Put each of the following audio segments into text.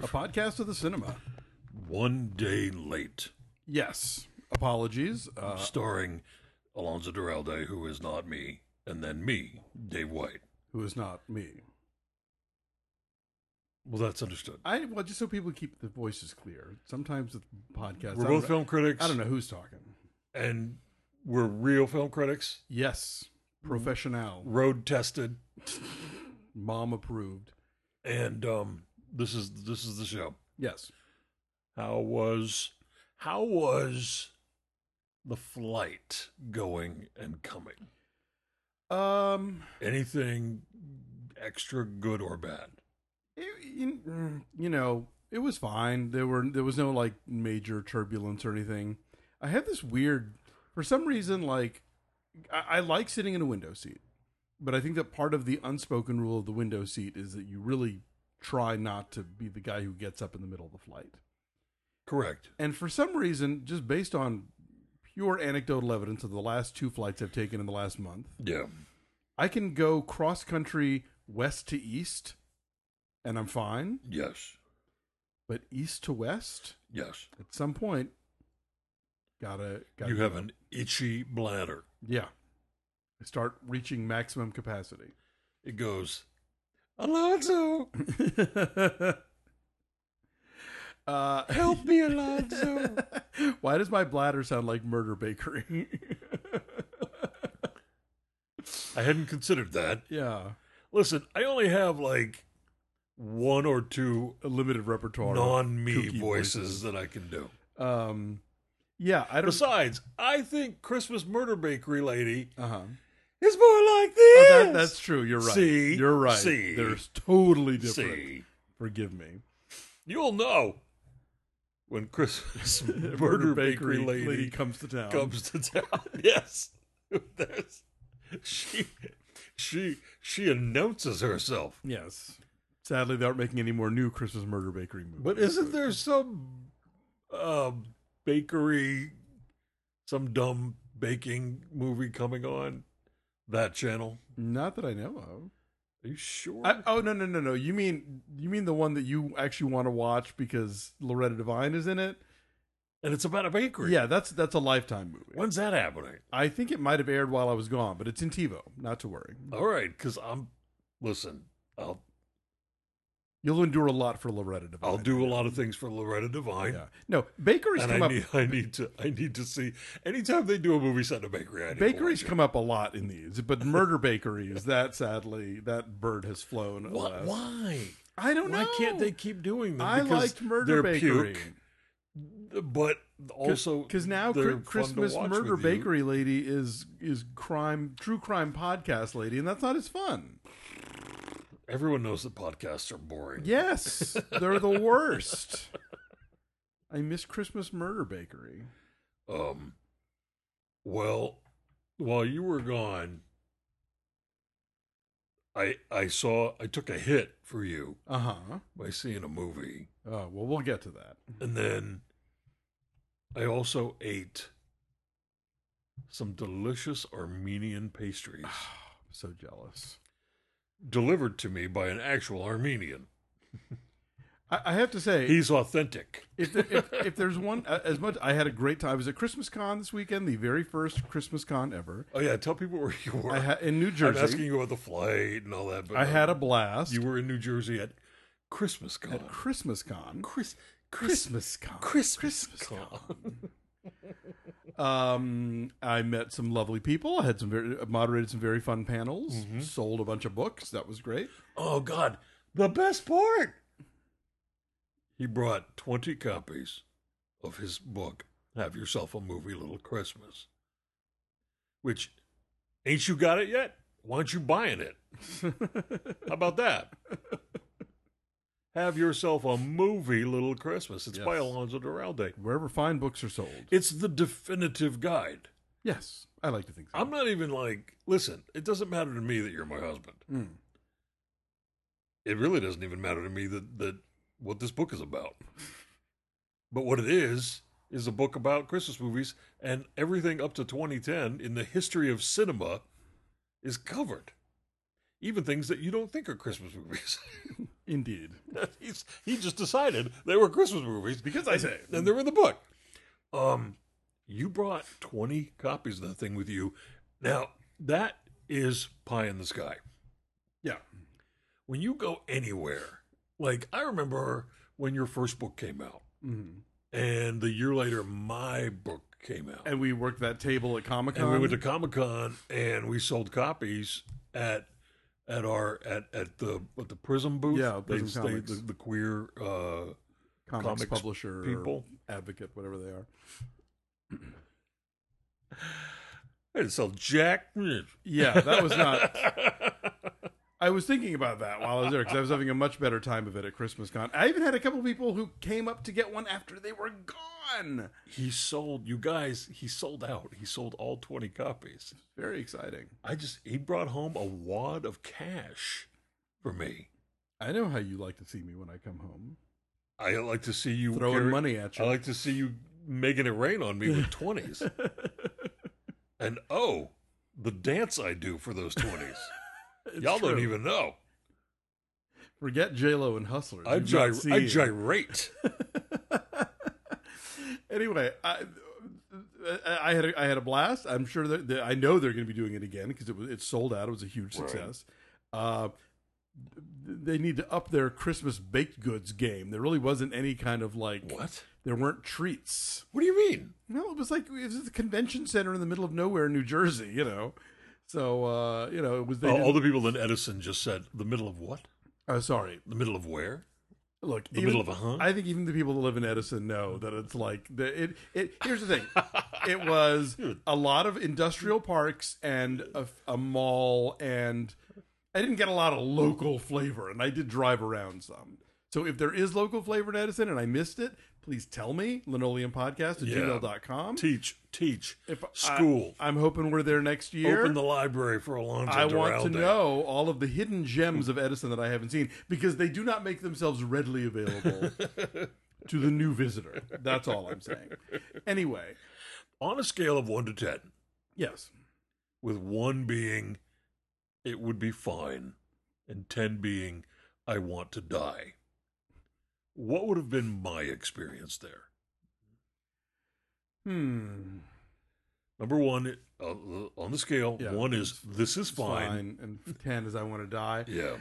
podcast of the cinema. One day late. Yes. Apologies. Starring Alonso Duralde, who is not me, and then me, Dave White. Who is not me. Well, that's understood. Well, just so people keep the voices clear. Sometimes with podcasts, We're both film critics. I don't know who's talking. And we're real film critics. Yes. Professional. Road tested. Mom approved. And this is the show. Yes. How was the flight going and coming? Anything extra good or bad? It was fine. There was no like major turbulence or anything. I had this weird, for some reason, like I like sitting in a window seat, but I think that part of the unspoken rule of the window seat is that you really try not to be the guy who gets up in the middle of the flight. Correct. And for some reason, just based on pure anecdotal evidence of the last 2 flights I've taken in the last month, Yeah. I can go cross country west to east, and I'm fine. Yes. But east to west, Yes. at some point, gotta You have an itchy bladder. Yeah. I start reaching maximum capacity. It goes, Alonso, help me, Alonso. Why does my bladder sound like Murder Bakery? I hadn't considered that. Yeah. Listen, I only have like 1 or 2 A limited repertoire. non-me kooky voices that I can do. Yeah, I don't... Besides, I think Christmas Murder Bakery lady Uh-huh. is more like this. Oh, that's true. You're right. See? You're right. See? They're totally different. See? Forgive me. You'll know when Christmas Murder Bakery lady comes to town. comes to town. Yes. She announces herself. Yes. Sadly, they aren't making any more new Christmas Murder Bakery movies. But isn't there some bakery, some dumb baking movie coming on that channel? Not that I know of. Are you sure? No. You mean the one that you actually want to watch because Loretta Devine is in it? And it's about a bakery. Yeah, that's a Lifetime movie. When's that happening? I think it might have aired while I was gone, but it's in TiVo. Not to worry. All right, because You'll endure a lot for Loretta Devine. I'll do a lot of things for Loretta Devine. Yeah. No, bakeries And come up. I need to see anytime they do a movie set in a bakery. I need Bakeries to watch come up a lot in these, but murder bakeries, sadly, that bird has flown. it. Why? I don't know. Why can't they keep doing them? I Because liked Murder they're Bakery. puke, but also because now they're fun to Christmas watch Murder with you. Bakery lady is true crime podcast lady, and that's not as fun. Everyone knows that podcasts are boring. Yes, they're the worst. I miss Christmas Murder Bakery. Well, while you were gone, I took a hit for you by seeing a movie. Oh, well, we'll get to that. And then I also ate some delicious Armenian pastries So jealous. delivered to me by an actual Armenian. I have to say, He's authentic. if there's one, as much, I had a great time. I was at Christmas Con this weekend, the very first Christmas Con ever. Oh, yeah, tell people where you were. In New Jersey. I'm asking you about the flight and all that. But I had a blast. You were in New Jersey at Christmas Con. At Christmas Con. Christmas Con. Christmas Con. I met some lovely people. I had moderated some very fun panels. Mm-hmm. Sold a bunch of books. That was great. Oh, God. The best part. He brought 20 copies of his book, Have Yourself a Movie Little Christmas. Which, ain't you got it yet? Why aren't you buying it? How about that? Have Yourself a Movie Little Christmas. It's by Alonso Duralde. Wherever fine books are sold. It's the definitive guide. Yes, I like to think so. I'm not even like, listen, it doesn't matter to me that you're my husband. It really doesn't even matter to me that what this book is about. But what it is a book about Christmas movies, and everything up to 2010 in the history of cinema is covered. Even things that you don't think are Christmas movies. Indeed. He just decided they were Christmas movies Because I say. and they're in the book. You brought 20 copies of that thing with you. Now, that is pie in the sky. Yeah. When you go anywhere, like I remember when your first book came out, and the year later my book came out. And we worked that table at Comic-Con. And we went to Comic-Con and we sold copies at the Prism booth. Yeah, Prism Comics. the queer comics publisher people, or advocate, whatever they are. I didn't sell jack. Yeah, that was not. I was thinking about that while I was there because I was having a much better time of it at Christmas Con. I even had a couple people who came up to get one after they were gone. He sold, you guys, he sold out. He sold all 20 copies. Very exciting. He brought home a wad of cash for me. I know how you like to see me when I come home. I like to see you throwing money at you. I like to see you making it rain on me with 20s. And the dance I do for those 20s. Y'all true. don't even know. Forget J-Lo and Hustlers. I gyrate. Anyway, I had a blast. I'm sure that I know they're going to be doing it again because it sold out. It was a huge success. Right. They need to up their Christmas baked goods game. There really wasn't any kind of like what? There weren't treats. What do you mean? No, it was the convention center in the middle of nowhere in New Jersey. So it was. All the people in Edison just said the middle of what? Sorry, the middle of where? Look, the middle of a hunt. I think even the people that live in Edison know that it's like here's the thing. It was a lot of industrial parks and a mall, and I didn't get a lot of local flavor, and I did drive around some. So if there is local flavor in Edison and I missed it, please tell me. linoleumpodcast@gmail.com. Teach. School. I'm hoping we're there next year. Open the library for Alonzo I want Duralde. to know all of the hidden gems of Edison that I haven't seen because they do not make themselves readily available to the new visitor. That's all I'm saying. Anyway. On a scale of 1 to 10. Yes. With 1 being, it would be fine, and 10 being, I want to die. What would have been my experience there? Number 1, on the scale, 1 is, this is fine. And 10 is, I want to die. Yeah.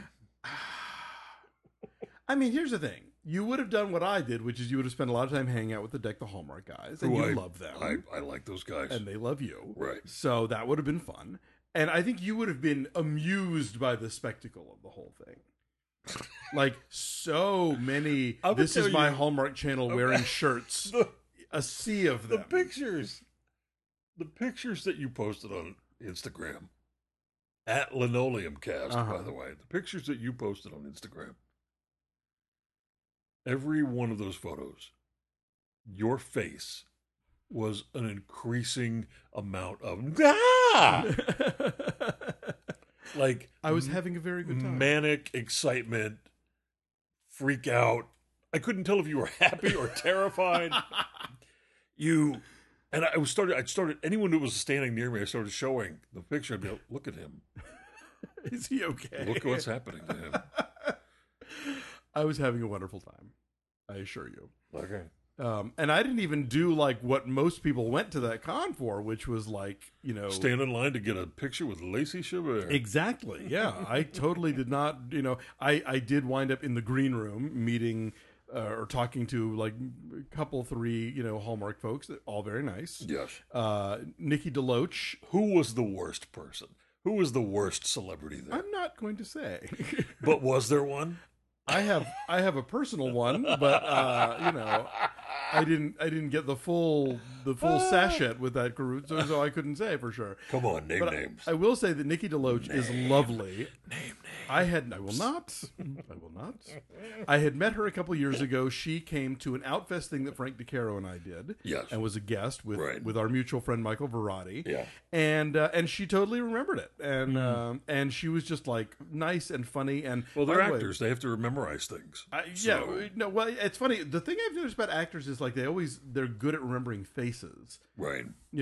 I mean, here's the thing. You would have done what I did, which is you would have spent a lot of time hanging out with the Deck the Hallmark guys. And you love them. I like those guys. And they love you. Right. So that would have been fun. And I think you would have been amused by the spectacle of the whole thing. Like so many this is my Hallmark Channel wearing shirts, a sea of them. The pictures that you posted on Instagram at LinoleumCast, by the way, the pictures that you posted on Instagram, every one of those photos, your face was an increasing amount of like I was having a very good time. Manic excitement, freak out. I couldn't tell if you were happy or terrified. I started anyone who was standing near me, I started showing the picture. I'd be like, look at him. Is he okay? Look what's happening to him. I was having a wonderful time. I assure you. Okay. And I didn't even do like what most people went to that con for, which was like, stand in line to get a picture with Lacey Chabert. Exactly. Yeah. I totally did not, I did wind up in the green room meeting or talking to like a couple, 3, Hallmark folks, all very nice. Yes. Nikki DeLoach. Who was the worst person? Who was the worst celebrity there? I'm not going to say. But was there one? I have a personal one, but I didn't get the full sachet with that group, so I couldn't say for sure. Come on, name names. I will say that Nikki DeLoach is lovely. Name names. I will not. I had met her a couple years ago. She came to an Outfest thing that Frank DeCaro and I did. Yes. And was a guest with our mutual friend Michael Verratti. Yeah. And she totally remembered it. And she was just like nice and funny. And well, they're actors. They have to memorize things. It's funny. The thing I've noticed about actors is like they're good at remembering faces. Right.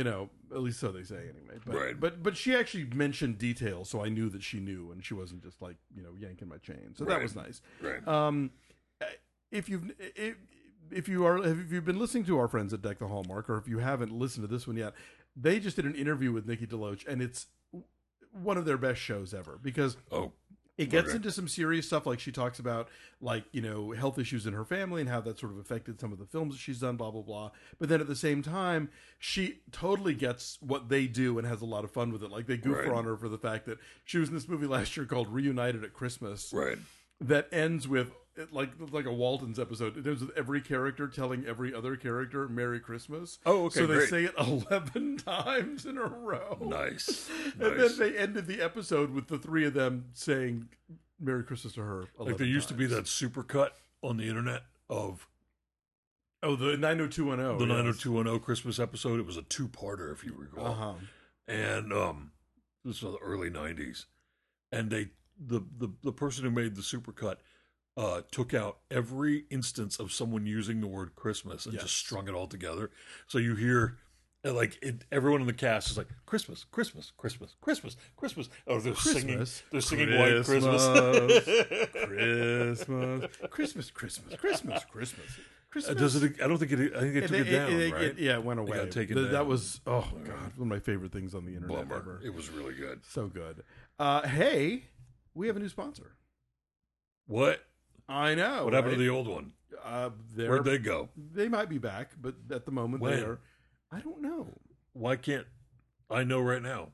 At least so they say, anyway. But, Right. But she actually mentioned details, so I knew that she knew, and she wasn't just like yanking my chain. So that Right. was nice. Right. If you've been listening to our friends at Deck the Hallmark, or if you haven't listened to this one yet, they just did an interview with Nikki DeLoach, and it's one of their best shows ever because it gets into some serious stuff. Like she talks about health issues in her family and how that sort of affected some of the films that she's done, blah, blah, blah. But then at the same time, she totally gets what they do and has a lot of fun with it. Like they goof on her for the fact that she was in this movie last year called Reunited at Christmas. Right. That ends with like a Waltons episode. It ends with every character telling every other character Merry Christmas. Oh, okay. So they great. say it 11 times in a row. Nice. And then they ended the episode with the three of them saying Merry Christmas to her 11 Like there used to be times. that supercut on the internet of the 90210. the 90210 Christmas episode. It was a 2-parter, if you recall. Uh-huh. And this was the early 90s. And the person who made the supercut took out every instance of someone using the word Christmas and just strung it all together. So you hear everyone in the cast is like Christmas, Christmas, Christmas, Christmas, Christmas. Oh, they're singing White Christmas. Christmas, Christmas, Christmas, Christmas. Christmas. Does it? I don't think it. I think they took it down. Right? It went away. got taken down. That was God, one of my favorite things on the internet Bummer. ever. It was really good. So good. Hey, we have a new sponsor. What? I know. What happened to the old one? Where'd they go? They might be back, but at the moment When? they are. I don't know. Why can't I know right now?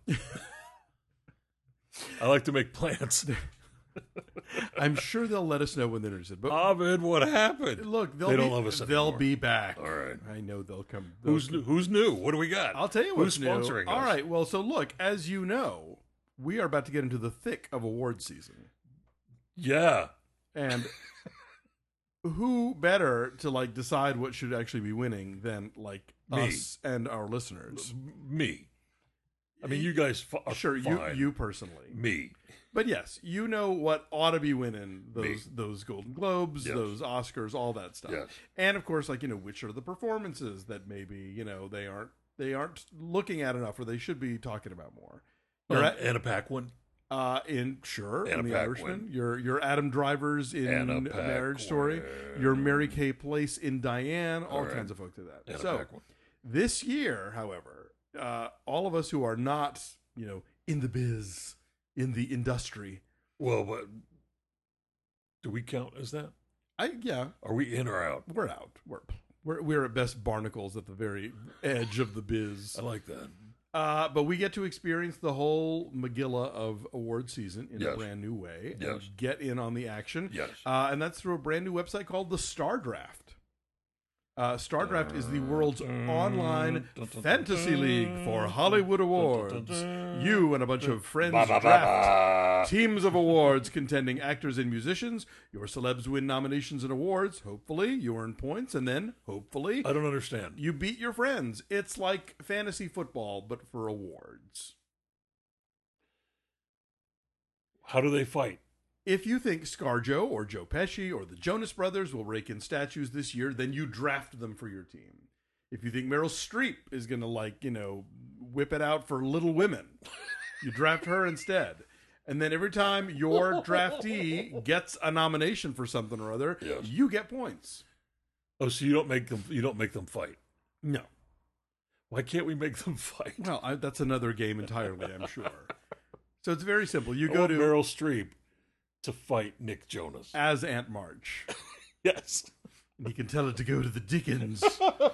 I like to make plans. I'm sure they'll let us know when they're interested. But Ovid, what happened? look, They don't love us They'll anymore. be back. All right. I know they'll come. Who's new? What do we got? I'll tell you Who's what's new. sponsoring us? All right. Well, so look, as you know, we are about to get into the thick of award season, Yeah. and who better to decide what should actually be winning than Me. us and our listeners? Me. I mean, you guys are Sure, fine. you personally. Me. But yes, you know what ought to be winning Me. those Golden Globes, Yes. those Oscars, all that stuff. Yes. And of course, which are the performances that maybe they aren't looking at enough, or they should be talking about more. Anna Paquin. In Anna The Paquin. Irishman, your Adam Drivers in Anna Marriage Paquin. Story, your Mary Kay Place in Diane, all All right. kinds of folks to that. Anna So Paquin. this year, however, all of us who are not in the biz, in the industry, Well, but do we count as that? Are we in or out? we're out. We're at best barnacles at the very edge of the biz. I like that. But we get to experience the whole Megillah of award season in a Yes. brand new way. Yes. And get in on the action. Yes. And that's through a brand new website called the Star Draft. Star Draft is the world's online fantasy league for Hollywood awards. You and a bunch of friends draft teams of awards contending actors and musicians. Your celebs win nominations and awards. Hopefully, you earn points, and then, hopefully, I don't understand. you beat your friends. It's like fantasy football, but for awards. How do they fight? If you think ScarJo or Joe Pesci or the Jonas Brothers will rake in statues this year, then you draft them for your team. If you think Meryl Streep is going to, whip it out for Little Women, you draft her instead. And then every time your draftee gets a nomination for something or other, Yes. you get points. Oh, so you don't make them fight. No. Why can't we make them fight? Well, that's another game entirely, I'm sure. So it's very simple. You I go want to Meryl Streep to fight Nick Jonas. as Aunt March. Yes. And you can tell it to go to the Dickens.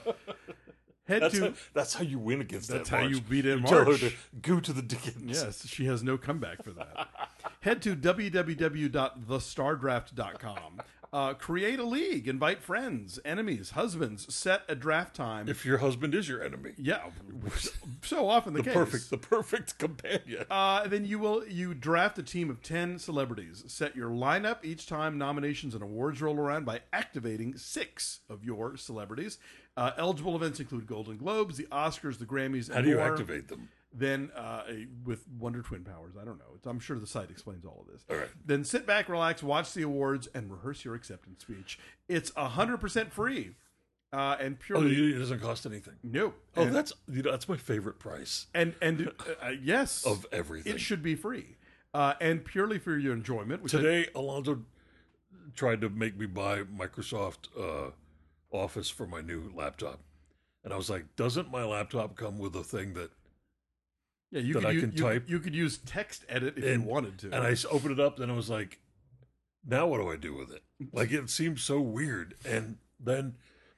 That's how you win against That's that how March. you beat Aunt Tell her March. to go to the Dickens. Yes, she has no comeback for that. Head to www.thestardraft.com. Create a league, invite friends, enemies, husbands, set a draft time. If your husband is your enemy, Yeah, so often the case. the perfect companion. Then you draft a team of 10 celebrities. Set your lineup each time nominations and awards roll around by activating 6 of your celebrities. Eligible events include Golden Globes, the Oscars, the Grammys, and How do you more. activate them? Then with Wonder Twin powers, I don't know. I'm sure the site explains all of this. All right. Then sit back, relax, watch the awards, and rehearse your acceptance speech. It's 100% free. And Oh, purely it doesn't cost anything. nope. Oh, And, that's my favorite price yes, of everything. it should be free. And purely for your enjoyment. Which Today, Alonzo tried to make me buy Microsoft Office for my new laptop, and I was like, "Doesn't my laptop come with a thing that?" yeah, you that could I use, can type. You could use text edit if you wanted to. And I opened it up, and I was like, "Now what do I do with it?" Like it seemed so weird, and then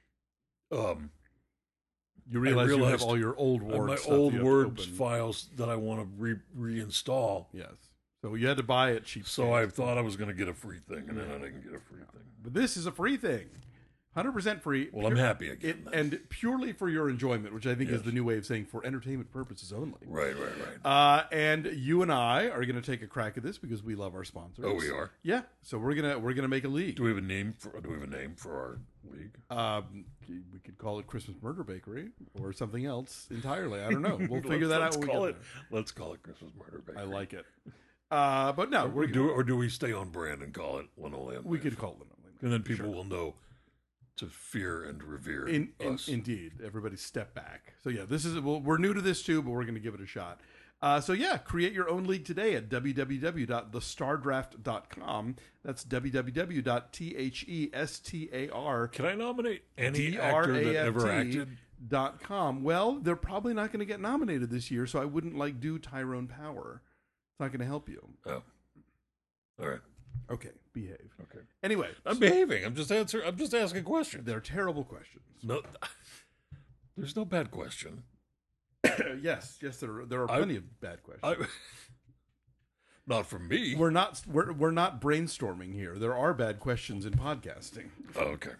you realize you have realized all your old Word my stuff old you have to Word open. files that I want to reinstall. Yes. So you had to buy it cheap. So I thought I was going to get a free thing, and then I didn't get a free thing. But this is a free thing. 100% free. Well, I'm happy again. then. And purely for your enjoyment, which I think is the new way of saying for entertainment purposes only. Right, right, right. And you and I are going to take a crack at this because we love our sponsors. Oh, we are. Yeah. So we're gonna make a league. Do we have a name for our league? We could call it Christmas Murder Bakery or something else entirely. I don't know. We'll figure that out. Let's call it Christmas Murder Bakery. I like it. But no, do we stay on brand and call it Linoleum? We could call it Linoleum. And then people will know to fear and revere us. Indeed, everybody step back. So yeah, this is we're new to this too, but we're going to give it a shot. So yeah, create your own league today at www.thestardraft.com. That's www.thestar. Can I nominate any actor that ever acted? .com. Well, they're probably not going to get nominated this year, so I wouldn't do Tyrone Power. It's not going to help you. Oh, all right. Okay, behave. Okay. Anyway, I'm behaving. I'm just asking questions. They're terrible questions. No, there's no bad question. yes, there are plenty of bad questions. Not from me. We're not brainstorming here. There are bad questions in podcasting. Oh, okay.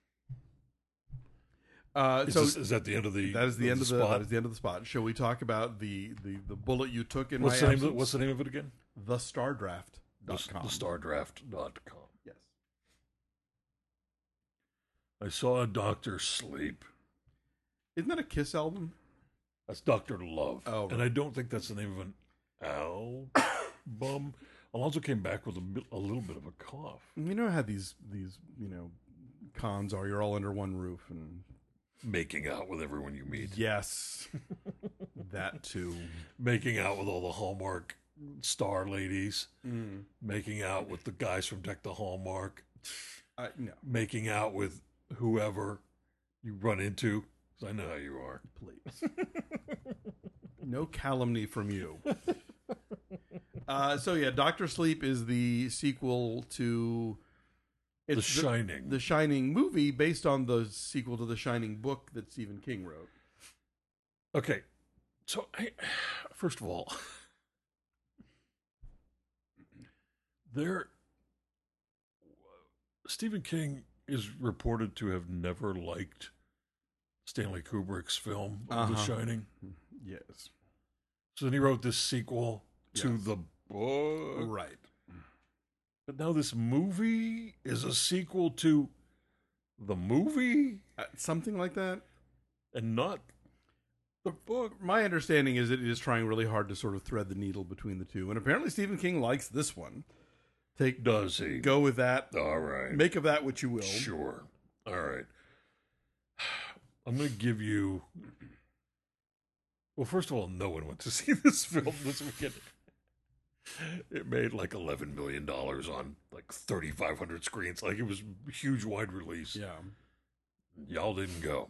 Is that the end of the? That is the end of the spot? That is the end of the spot. Shall we talk about the bullet you took in What's my the absence? name? What's the name of it again? TheStarDraft.com. TheStarDraft.com. Yes. I saw a Doctor Sleep. Isn't that a Kiss album? That's Doctor Love. Oh, right. And I don't think that's the name of an album. Alonzo came back with a little bit of a cough. You know how these cons are. You're all under one roof and making out with everyone you meet. Yes, that too. Making out with all the Hallmark star ladies. Making out with the guys from Deck the Hallmark. No. Making out with whoever you run into. 'Cause I know how you are. Please. No calumny from you. So yeah, Doctor Sleep is the sequel to The Shining. The Shining movie based on the sequel to the Shining book that Stephen King wrote. Okay. So first of all, Stephen King is reported to have never liked Stanley Kubrick's film of The Shining. Yes. So then he wrote this sequel to the book. Right. But now this movie is a sequel to the movie? Something like that. And not the book. My understanding is it is trying really hard to sort of thread the needle between the two. And apparently Stephen King likes this one. Does he? Go with that. All right. Make of that what you will. Sure. All right. I'm going to give you... Well, first of all, no one went to see this film this weekend. It made like $11 million on like 3,500 screens. Like it was a huge wide release. Yeah. Y'all didn't go.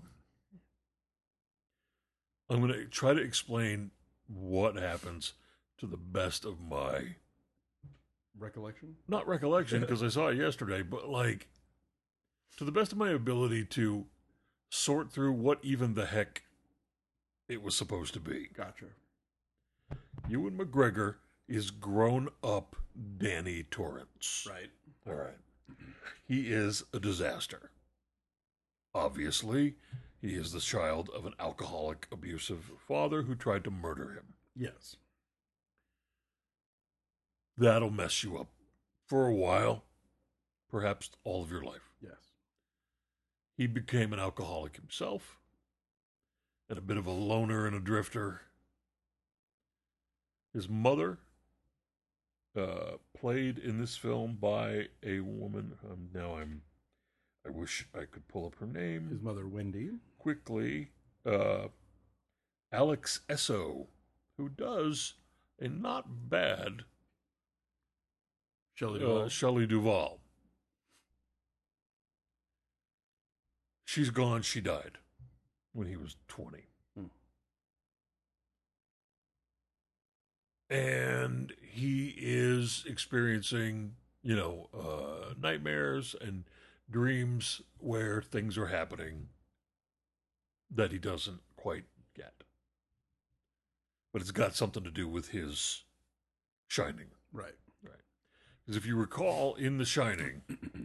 I'm going to try to explain what happens to the best of my... Recollection? Not recollection, because I saw it yesterday, but like to the best of my ability to sort through what even the heck it was supposed to be. Gotcha. Ewan McGregor is grown up Danny Torrance. Right. All right. He is a disaster. Obviously, he is the child of an alcoholic, abusive father who tried to murder him. Yes. That'll mess you up for a while, perhaps all of your life. Yes. He became an alcoholic himself and a bit of a loner and a drifter. His mother, played in this film by a woman. I wish I could pull up her name His mother, Wendy. quickly. Alex Esso, who does a not bad Shelley Duvall. Shelley Duvall. She's gone. She died when he was 20. And he is experiencing, nightmares and dreams where things are happening that he doesn't quite get. But it's got something to do with his Shining. Right. Because if you recall, in The Shining,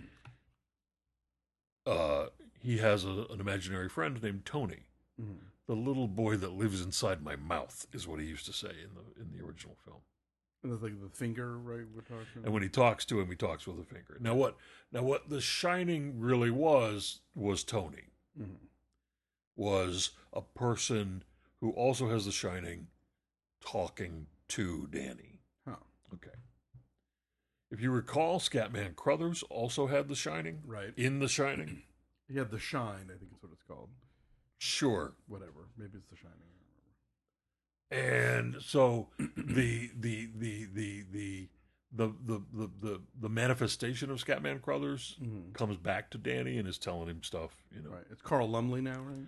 he has an imaginary friend named Tony. Mm-hmm. The little boy that lives inside my mouth is what he used to say in the original film. And that's like the finger, right? We're talking. And when he talks to him, he talks with a finger. Now what The Shining really was Tony. Mm-hmm. Was a person who also has The Shining talking to Danny. Huh. Okay. If you recall, Scatman Crothers also had The Shining. Right. In The Shining. He had The Shine, I think is what it's called. Sure. Whatever. Maybe it's The Shining. And so the manifestation of Scatman Crothers comes back to Danny and is telling him stuff, Right. It's Carl Lumley now, right?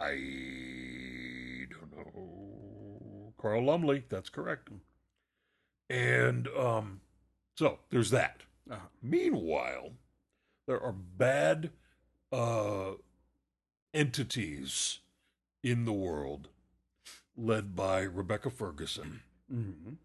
I don't know. Carl Lumley, that's correct. And so there's that. Uh-huh. Meanwhile, there are bad entities in the world led by Rebecca Ferguson. Mm-hmm.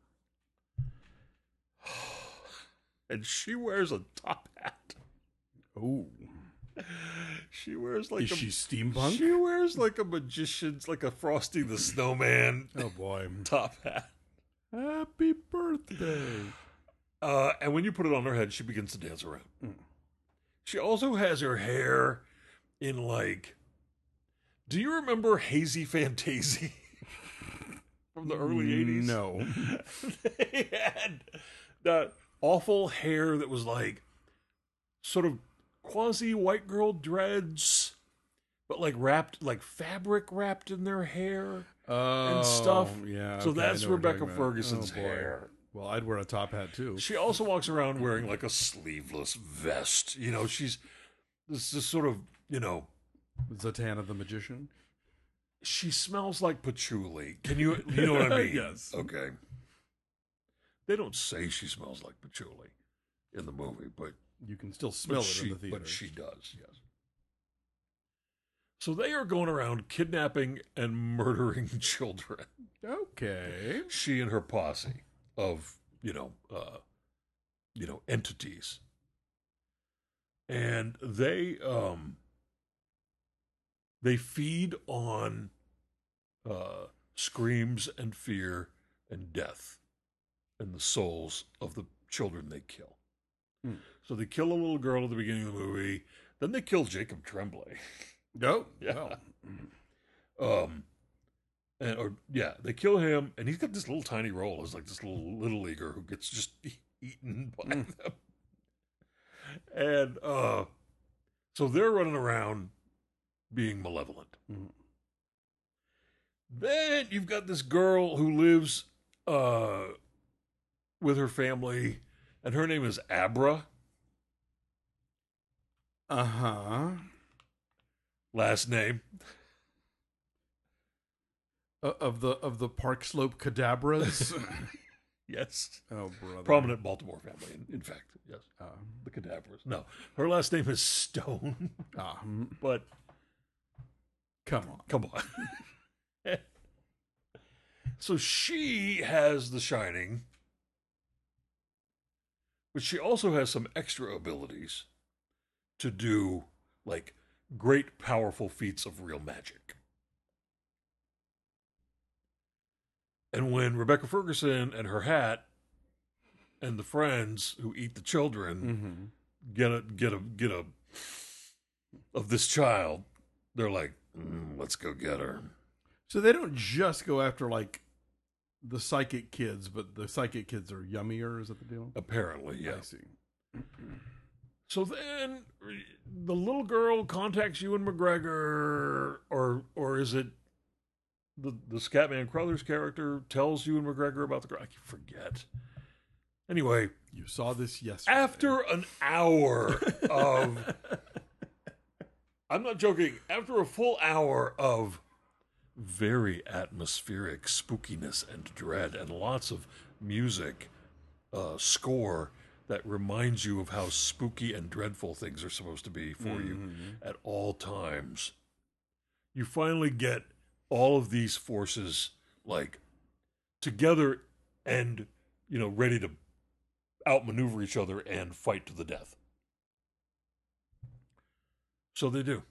And she wears a top hat. Oh. She wears like Is she steampunk? She wears like a magician's, like a Frosty the Snowman Oh boy. top hat. Happy birthday. And when you put it on her head, she begins to dance around. She also has her hair in like, do you remember Hazy Fantasy from the early 80s? No. They had that awful hair that was like sort of quasi white girl dreads, but like wrapped, like fabric wrapped in their hair and stuff. Yeah. So okay, that's I know what you're Rebecca talking about. Ferguson's Oh, boy. hair. Well, I'd wear a top hat too. She also walks around wearing like a sleeveless vest. She's this sort of, Zatanna the Magician. she smells like patchouli. You know what I mean? Yes. Okay. They don't say she smells like patchouli in the movie, but You can still smell it in the theater. But she does, yes. So they are going around kidnapping and murdering children. Okay. She and her posse of, entities. And they feed on screams and fear and death and the souls of the children they kill. So they kill a little girl at the beginning of the movie. Then they kill Jacob Tremblay. No. Yeah. They kill him, and he's got this little tiny role as like this little leaguer who gets just eaten by them. And so they're running around being malevolent. Then you've got this girl who lives with her family, and her name is Abra. Uh-huh. Last name. Of the Park Slope Cadabras. Yes. Oh, brother. Prominent Baltimore family, in fact. Yes. The Cadabras. No. Her last name is Stone. But Come on. So she has the Shining, but she also has some extra abilities to do, like, great, powerful feats of real magic. And when Rebecca Ferguson and her hat and the friends who eat the children get a of this child, they're like, let's go get her. So they don't just go after, like, the psychic kids, but the psychic kids are yummier, is that the deal? Apparently, yeah. I see. So then the little girl contacts Ewan McGregor, or is it the Scatman Crothers character tells Ewan McGregor about the girl? I forget. Anyway, You saw this yesterday. after an hour of, I'm not joking, after a full hour of very atmospheric spookiness and dread and lots of music, score that reminds you of how spooky and dreadful things are supposed to be for you at all times, you finally get all of these forces like together and, ready to outmaneuver each other and fight to the death. So they do.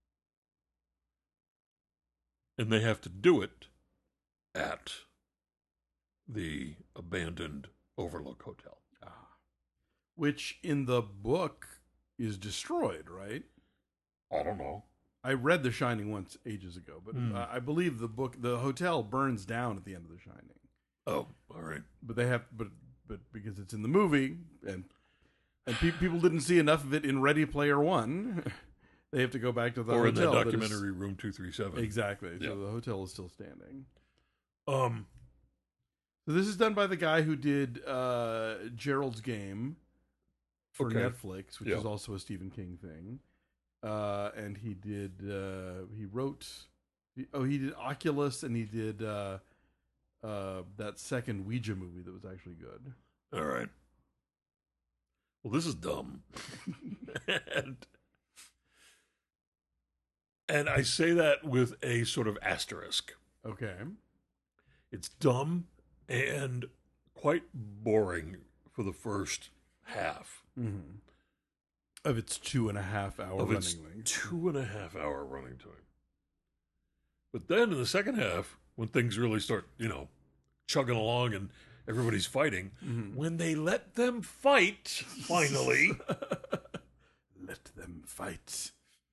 And they have to do it at the abandoned Overlook Hotel. Which in the book is destroyed, right? I don't know. I read The Shining once ages ago, but I believe the hotel burns down at the end of The Shining. Oh, all right. But they have, but because it's in the movie, and people didn't see enough of it in Ready Player One, they have to go back to the or hotel. in that documentary, Room 237. Exactly. Yeah. So the hotel is still standing. Um, So this is done by the guy who did Gerald's Game for Okay. Netflix, which Yeah. is also a Stephen King thing. And he did, he did Oculus, and he did that second Ouija movie that was actually good. all right. Well, this is dumb. and I say that with a sort of asterisk. Okay. It's dumb and quite boring for the first half Mm-hmm. Of its 2.5 hour of running its length. 2.5 hour running time. But then in the second half, when things really start, chugging along and everybody's fighting, when they let them fight, finally, Let them fight.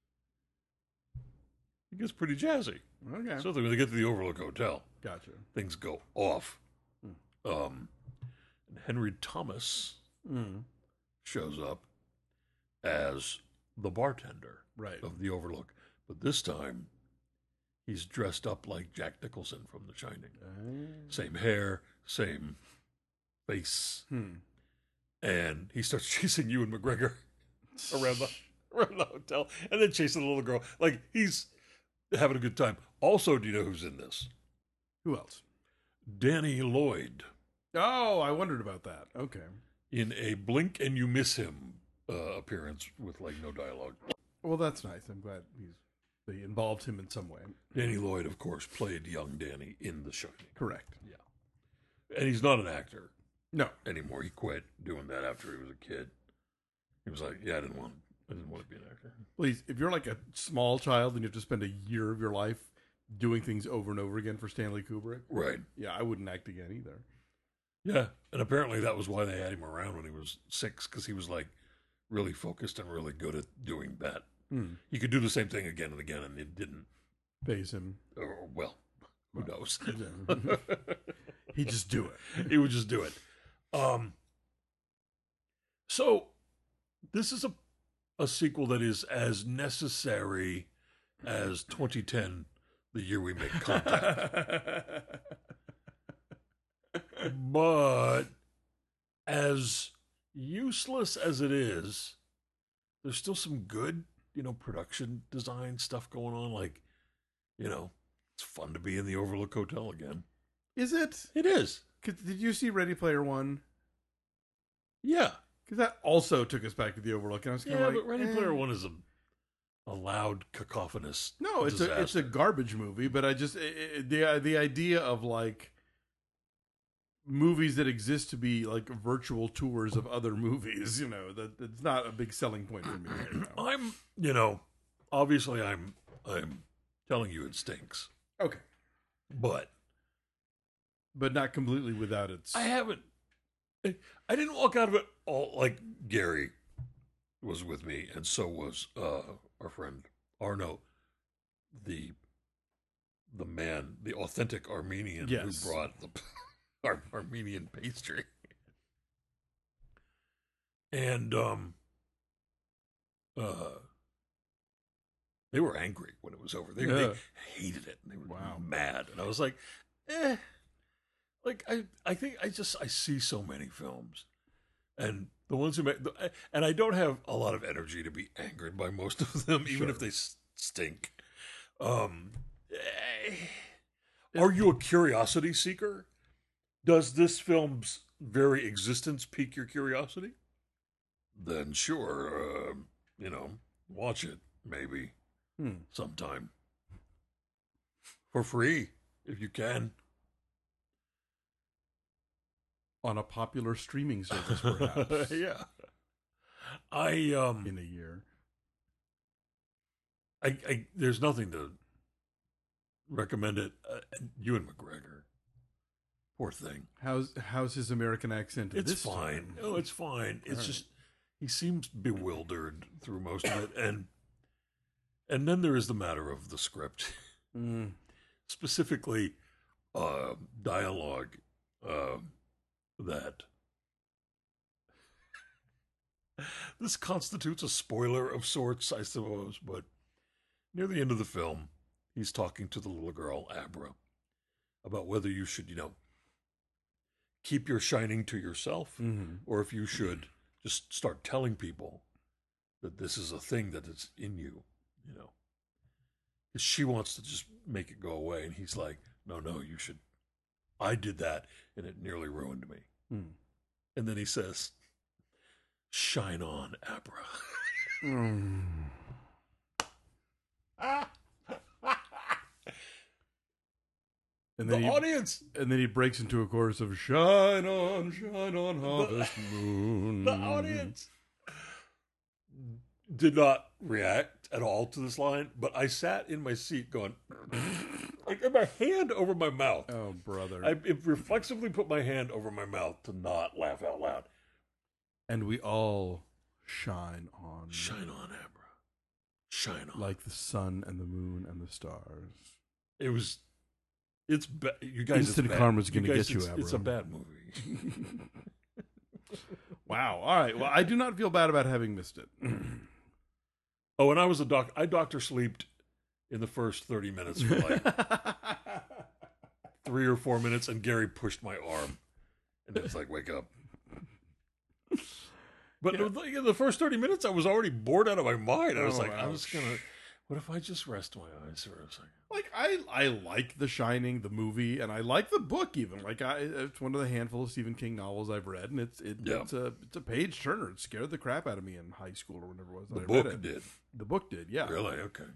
it gets pretty jazzy. Okay. So when they get to the Overlook Hotel, Gotcha. things go off. And Henry Thomas shows up as the bartender Right. of the Overlook. But this time, he's dressed up like Jack Nicholson from The Shining. Same hair, same face. And he starts chasing Ewan McGregor around the hotel and then chasing the little girl. Like, he's having a good time. Also, do you know who's in this? Who else? Danny Lloyd Oh, I wondered about that. Okay. in a blink and you miss him appearance with like no dialogue. Well, that's nice. I'm glad they involved him in some way. Danny Lloyd, of course, played young Danny in The Shining. Correct. And he's not an actor No. anymore. He quit doing that after he was a kid. He was like, I didn't want to be an actor. Please, if you're like a small child and you have to spend a year of your life doing things over and over again for Stanley Kubrick, Right. yeah, I wouldn't act again either. Yeah. And apparently that was why they had him around when he was 6, because he was like really focused and really good at doing that. He could do the same thing again and again, and it didn't. Face him. Or, well, who knows? He'd just do it. He would just do it. So this is a sequel that is as necessary as 2010, the year we make contact. But as useless as it is, there's still some good, production design stuff going on. Like, it's fun to be in the Overlook Hotel again. Is it? It is. Did you see Ready Player One? Yeah. Because that also took us back to the Overlook. And I was kind of like, but Ready Player One is a loud, cacophonous No, it's a garbage movie. But I just the idea of like movies that exist to be like virtual tours of other movies, that it's not a big selling point for me right now. I'm, obviously I'm telling you it stinks. Okay, But not completely without its. I didn't walk out of it all like Gary was with me, and so was our friend Arno, the man, the authentic Armenian Yes. who brought the Armenian pastry. And they were angry when it was over. They hated it. And they were mad. And I was like, Like I think I see so many films, and the ones who make, and I don't have a lot of energy to be angered by most of them, even if they stink. Are you a curiosity seeker? Does this film's very existence pique your curiosity? Then sure, watch it maybe sometime for free if you can. On a popular streaming service, perhaps. Yeah. In a year. There's nothing to recommend it. Ewan McGregor. Poor thing. How's his American accent? It's fine. Oh, it's fine. It's just he seems bewildered through most of it, and then there is the matter of the script, specifically dialogue. That this constitutes a spoiler of sorts, I suppose, but near the end of the film, he's talking to the little girl, Abra, about whether you should, keep your shining to yourself, or if you should just start telling people that this is a thing that is in you, Because she wants to just make it go away, and he's like, no, you should. I did that, and it nearly ruined me. And then he says, shine on, Abra. And then audience. And then he breaks into a chorus of shine on, harvest moon. The audience did not react at all to this line, but I sat in my seat going, I got my hand over my mouth. Oh, brother. I reflexively put my hand over my mouth to not laugh out loud. And we all shine on. Shine on, Abra. Shine on. Like the sun and the moon and the stars. It's you guys. Instant karma's going to get you, Abra. It's a bad movie. Wow. All right. Well, I do not feel bad about having missed it. Oh, and I was I doctor sleeped in the first 30 minutes for like 3 or 4 minutes, and Gary pushed my arm, and it was like, wake up. But the first 30 minutes, I was already bored out of my mind. I was like, I was going to, what if I just rest my eyes for a second? Like, I like The Shining, the movie, and I like the book even. Like, it's one of the handful of Stephen King novels I've read, and it's a page turner. It scared the crap out of me in high school or whenever it was that I read it. The book did, yeah. Really? Okay.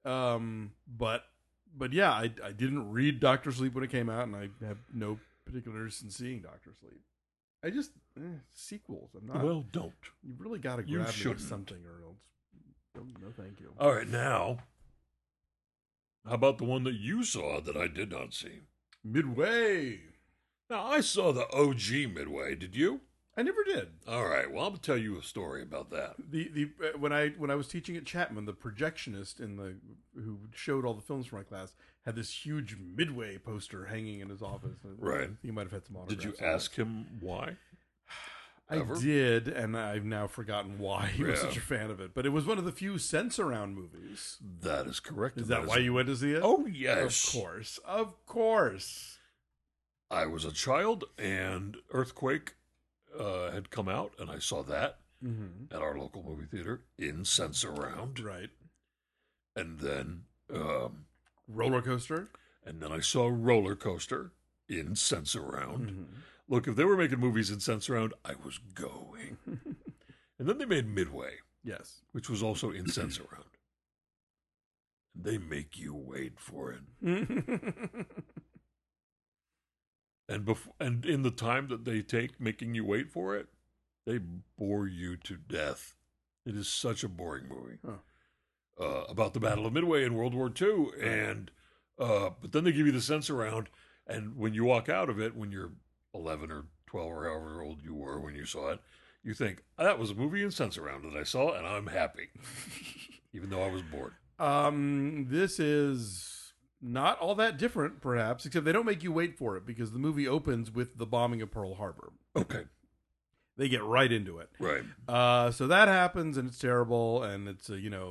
But yeah, I didn't read Doctor Sleep when it came out, and I have no particular interest in seeing Doctor Sleep. I just sequels. I'm not. Well, don't. You really got to grab me with something, or else. No, thank you. All right, now, how about the one that you saw that I did not see? Midway. Now, I saw the OG Midway. Did you? I never did. All right. Well, I'm gonna tell you a story about that. When I was teaching at Chapman, the projectionist who showed all the films for my class had this huge Midway poster hanging in his office. Right. He might have had some autographs. Did you ask him why? I did, and I've now forgotten why he was such a fan of it. But it was one of the few sense-around movies. That is correct. Is that why you went to see it? Oh, yes. Of course. I was a child, and Earthquake had come out, and I saw that at our local movie theater in Sense-Around. Right. And then... Roller Coaster. And then I saw Roller Coaster in Sense-Around. Look, if they were making movies in Sense-Around, I was going. And then they made Midway. Yes. Which was also in Sense-Around. And they make you wait for it. And in the time that they take making you wait for it, they bore you to death. It is such a boring movie. About the Battle of Midway in World War II. And but then they give you the Sense-Around, and when you walk out of it, when you're 11 or 12 or however old you were when you saw it, you think, that was a movie in Sense-Around that I saw, and I'm happy. Even though I was bored. This is not all that different, perhaps, except they don't make you wait for it, because the movie opens with the bombing of Pearl Harbor. Okay. They get right into it. Right. So that happens, and it's terrible, and it's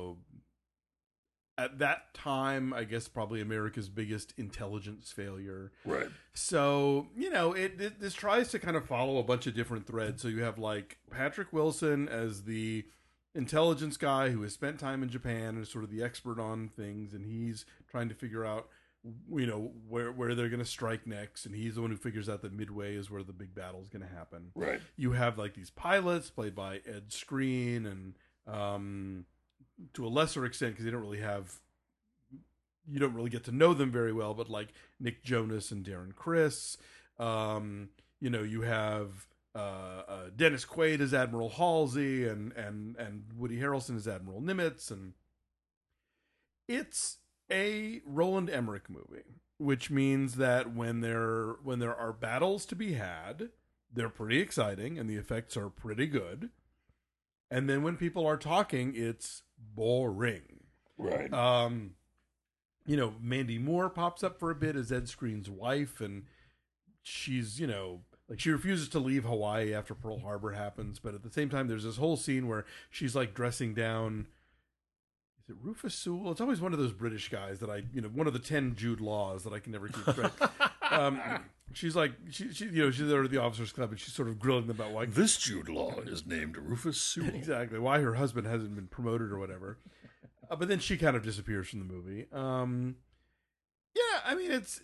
at that time, I guess probably America's biggest intelligence failure. Right. So, this tries to kind of follow a bunch of different threads. So you have like Patrick Wilson as the intelligence guy who has spent time in Japan and is sort of the expert on things, and he's trying to figure out where they're going to strike next, and he's the one who figures out that Midway is where the big battle is going to happen. Right. You have like these pilots played by Ed Skrein, and to a lesser extent, because you don't really get to know them very well, but like Nick Jonas and Darren Criss. You have Dennis Quaid as Admiral Halsey, and Woody Harrelson as Admiral Nimitz, and it's a Roland Emmerich movie, which means that when there are battles to be had, they're pretty exciting and the effects are pretty good. And then when people are talking, it's boring. Right. Mandy Moore pops up for a bit as Ed Skreин's wife, and she's, she refuses to leave Hawaii after Pearl Harbor happens, but at the same time, there's this whole scene where she's like dressing down. Is it Rufus Sewell? It's always one of those British guys that one of the 10 Jude Laws that I can never keep straight. She's like, she's there at the officers club, and she's sort of grilling them about why this Jude Law is named Rufus Sewell. Exactly, why her husband hasn't been promoted or whatever. But then she kind of disappears from the movie. It's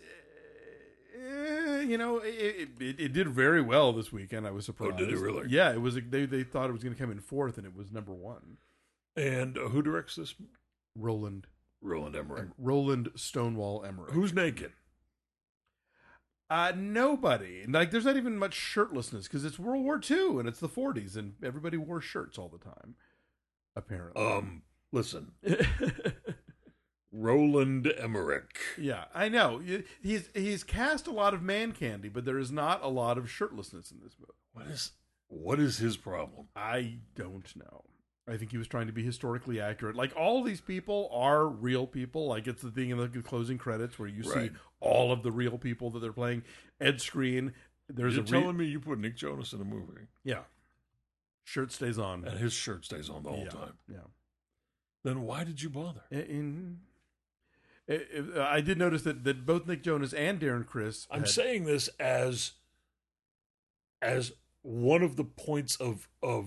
it did very well this weekend. I was surprised. Oh, did it really? Yeah, it was. They thought it was going to come in fourth, and it was number one. And who directs this? Roland Emmerich. Roland Stonewall Emmerich. Who's naked? Nobody. Like, there's not even much shirtlessness because it's World War II and it's the 40s and everybody wore shirts all the time. Apparently. Listen. Roland Emmerich. Yeah, I know. He's cast a lot of man candy, but there is not a lot of shirtlessness in this movie. What is his problem? I don't know. I think he was trying to be historically accurate. Like, all these people are real people. Like, it's the thing in the closing credits where you see all of the real people that they're playing. Ed Skrein. You're telling me you put Nick Jonas in a movie? Yeah. Shirt stays on. And his shirt stays on the whole time. Yeah. Then why did you bother? I did notice that both Nick Jonas and Darren Criss. I'm saying this as one of the points of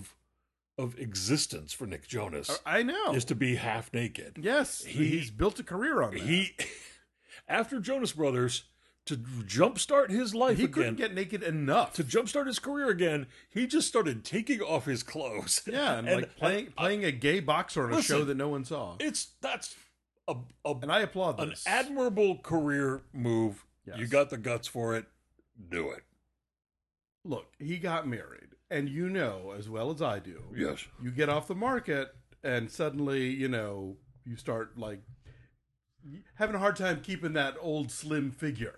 existence for Nick Jonas. I know. Is to be half naked. Yes. He's built a career on that. After Jonas Brothers, to jumpstart his life he again. He couldn't get naked enough. To jumpstart his career again, he just started taking off his clothes. Yeah, and like playing a gay boxer on a show that no one saw. That's and I applaud this. An admirable career move. Yes. You got the guts for it. Do it. Look, he got married. And as well as I do. Yes. You get off the market and suddenly, you start like having a hard time keeping that old slim figure.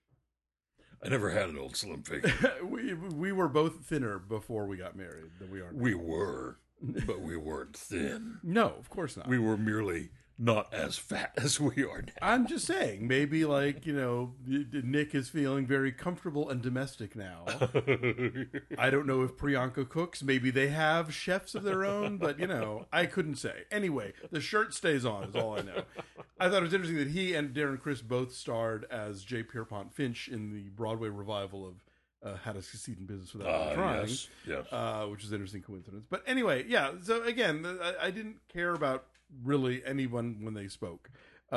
I never had an old slim figure. we were both thinner before we got married than we are now. We were, but we weren't thin. No, of course not. We were merely not as fat as we are now. I'm just saying, maybe like, Nick is feeling very comfortable and domestic now. I don't know if Priyanka cooks. Maybe they have chefs of their own, but, I couldn't say. Anyway, the shirt stays on is all I know. I thought it was interesting that he and Darren Criss both starred as J. Pierpont Finch in the Broadway revival of How to Succeed in Business Without Trying, yes. Which is an interesting coincidence. But anyway, yeah, so again, I didn't care about really anyone when they spoke.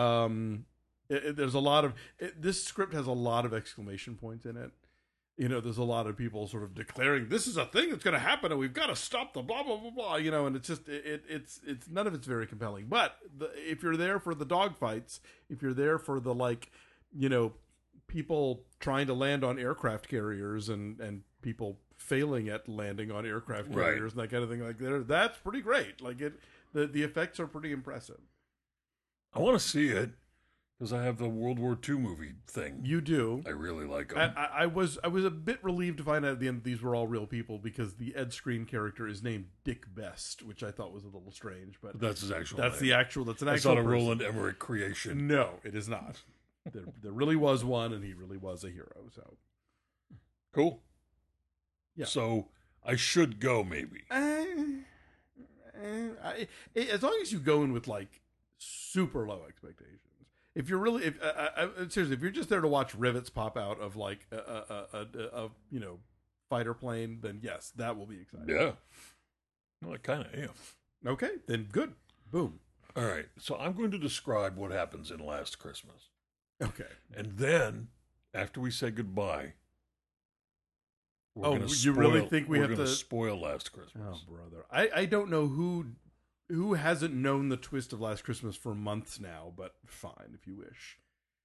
There's a lot of this script has a lot of exclamation points in it. There's a lot of people sort of declaring this is a thing that's going to happen and we've got to stop the blah blah blah blah. And it's just it's none of it's very compelling. But if you're there for the dogfights, if you're there for the people trying to land on aircraft carriers and people failing at landing on aircraft carriers and that kind of thing, like that's pretty great. Like the effects are pretty impressive. I want to see it because I have the World War II movie thing. You do. I really like them. I was a bit relieved to find out at the end that these were all real people because the Ed Skrein character is named Dick Best, which I thought was a little strange. But that's his actual. That's name. That's an actual. It's not a person. Roland Emmerich creation. No, it is not. There really was one, and he really was a hero. So cool. Yeah. So I should go, maybe. As long as you go in with like super low expectations. If you're really, seriously, if you're just there to watch rivets pop out of like a fighter plane, then yes, that will be exciting. Yeah. Well, I kind of am. Okay, then good. Boom. All right. So I'm going to describe what happens in Last Christmas. Okay. And then, after we say goodbye, you really think we have to spoil Last Christmas? Oh, brother. I don't know who hasn't known the twist of Last Christmas for months now, but fine, if you wish.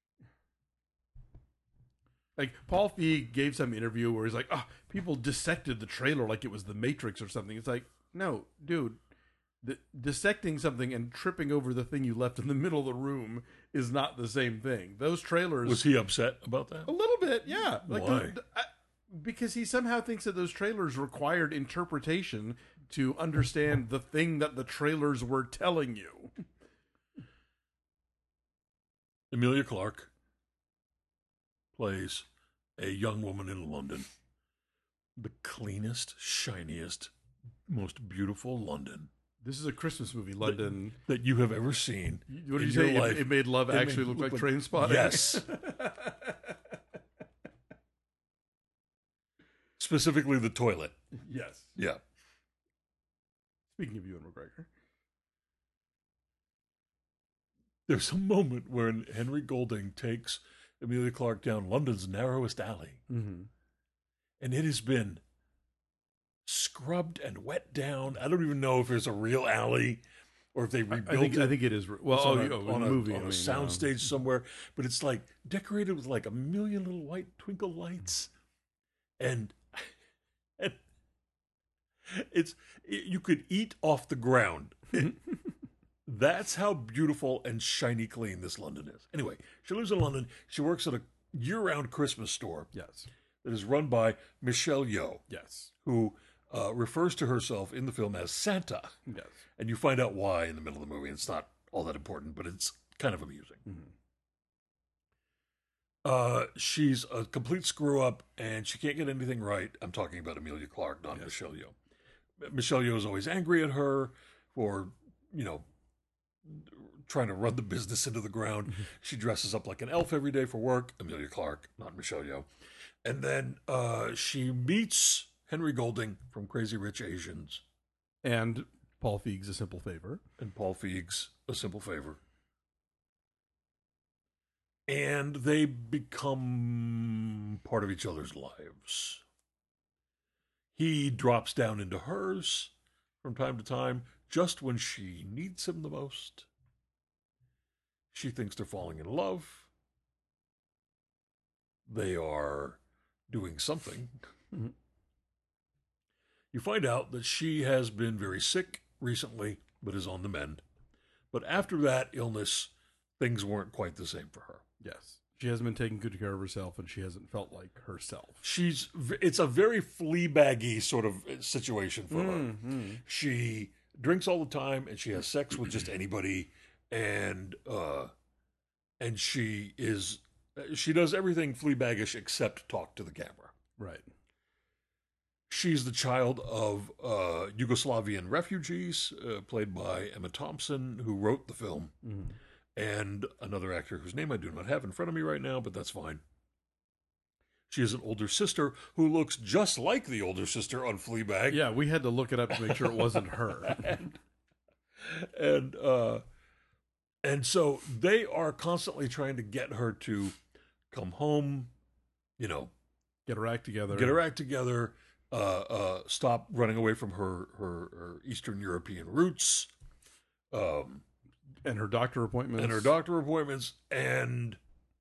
Like, Paul Feig gave some interview where he's like, people dissected the trailer like it was The Matrix or something. It's like, no, dude, dissecting something and tripping over the thing you left in the middle of the room is not the same thing. Those trailers... Was he upset about that? A little bit, yeah. Like, why? Because he somehow thinks that those trailers required interpretation to understand the thing that the trailers were telling you. Emilia Clarke plays a young woman in London. The cleanest, shiniest, most beautiful London. This is a Christmas movie, London. That you have ever seen. What did you say? It made Love Actually look like Trainspotting? Yes. Specifically the toilet. Yes. Yeah. Speaking of Ewan McGregor. There's a moment when Henry Golding takes Emilia Clarke down London's narrowest alley. Mm-hmm. And it has been scrubbed and wet down. I don't even know if there's a real alley or if they rebuilt it. I think it is. Well, on a movie. On a soundstage somewhere. But it's like decorated with like a million little white twinkle lights. And you could eat off the ground. That's how beautiful and shiny clean this London is. Anyway, she lives in London. She works at a year-round Christmas store. Yes. That is run by Michelle Yeoh. Yes. Who refers to herself in the film as Santa. Yes. And you find out why in the middle of the movie. It's not all that important, but it's kind of amusing. Mm-hmm. She's a complete screw-up, and she can't get anything right. I'm talking about Emilia Clarke, not Michelle Yeoh. Michelle Yeoh is always angry at her for, trying to run the business into the ground. She dresses up like an elf every day for work. Emilia Clarke, not Michelle Yeoh. And then she meets Henry Golding from Crazy Rich Asians. And Paul Feig's A Simple Favor. And they become part of each other's lives. He drops down into hers from time to time, just when she needs him the most. She thinks they're falling in love. They are doing something. Mm-hmm. You find out that she has been very sick recently, but is on the mend. But after that illness, things weren't quite the same for her. Yes. She hasn't been taking good care of herself, and she hasn't felt like herself. It's a very Fleabaggy sort of situation for her. She drinks all the time, and she has sex with just anybody, and she does everything Fleabaggish except talk to the camera. Right. She's the child of Yugoslavian refugees, played by Emma Thompson, who wrote the film. Mm-hmm. And another actor whose name I do not have in front of me right now, but that's fine. She has an older sister who looks just like the older sister on Fleabag. Yeah, we had to look it up to make sure it wasn't her. and so they are constantly trying to get her to come home, get her act together, stop running away from her Eastern European roots. And her doctor appointments. And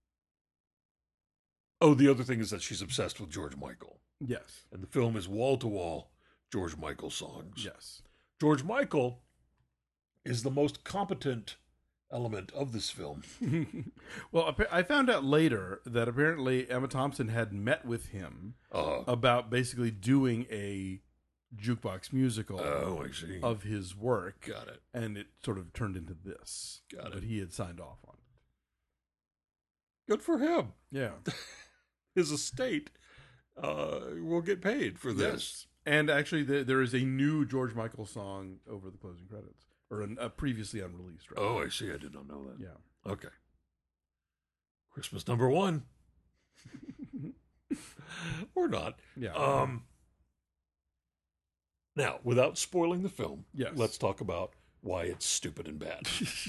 the other thing is that she's obsessed with George Michael. Yes. And the film is wall-to-wall George Michael songs. Yes. George Michael is the most competent element of this film. Well, I found out later that apparently Emma Thompson had met with him about basically doing a jukebox musical of his work. Got it. And it sort of turned into this. Got it. But he had signed off on it. Good for him. Yeah. His estate will get paid for this. And actually, there is a new George Michael song over the closing credits, or a previously unreleased. Right? Oh, I see. I did not know that. Yeah. Okay. Christmas number 1. Or not. Yeah. Now, without spoiling the film, Yes. let's talk about why it's stupid and bad.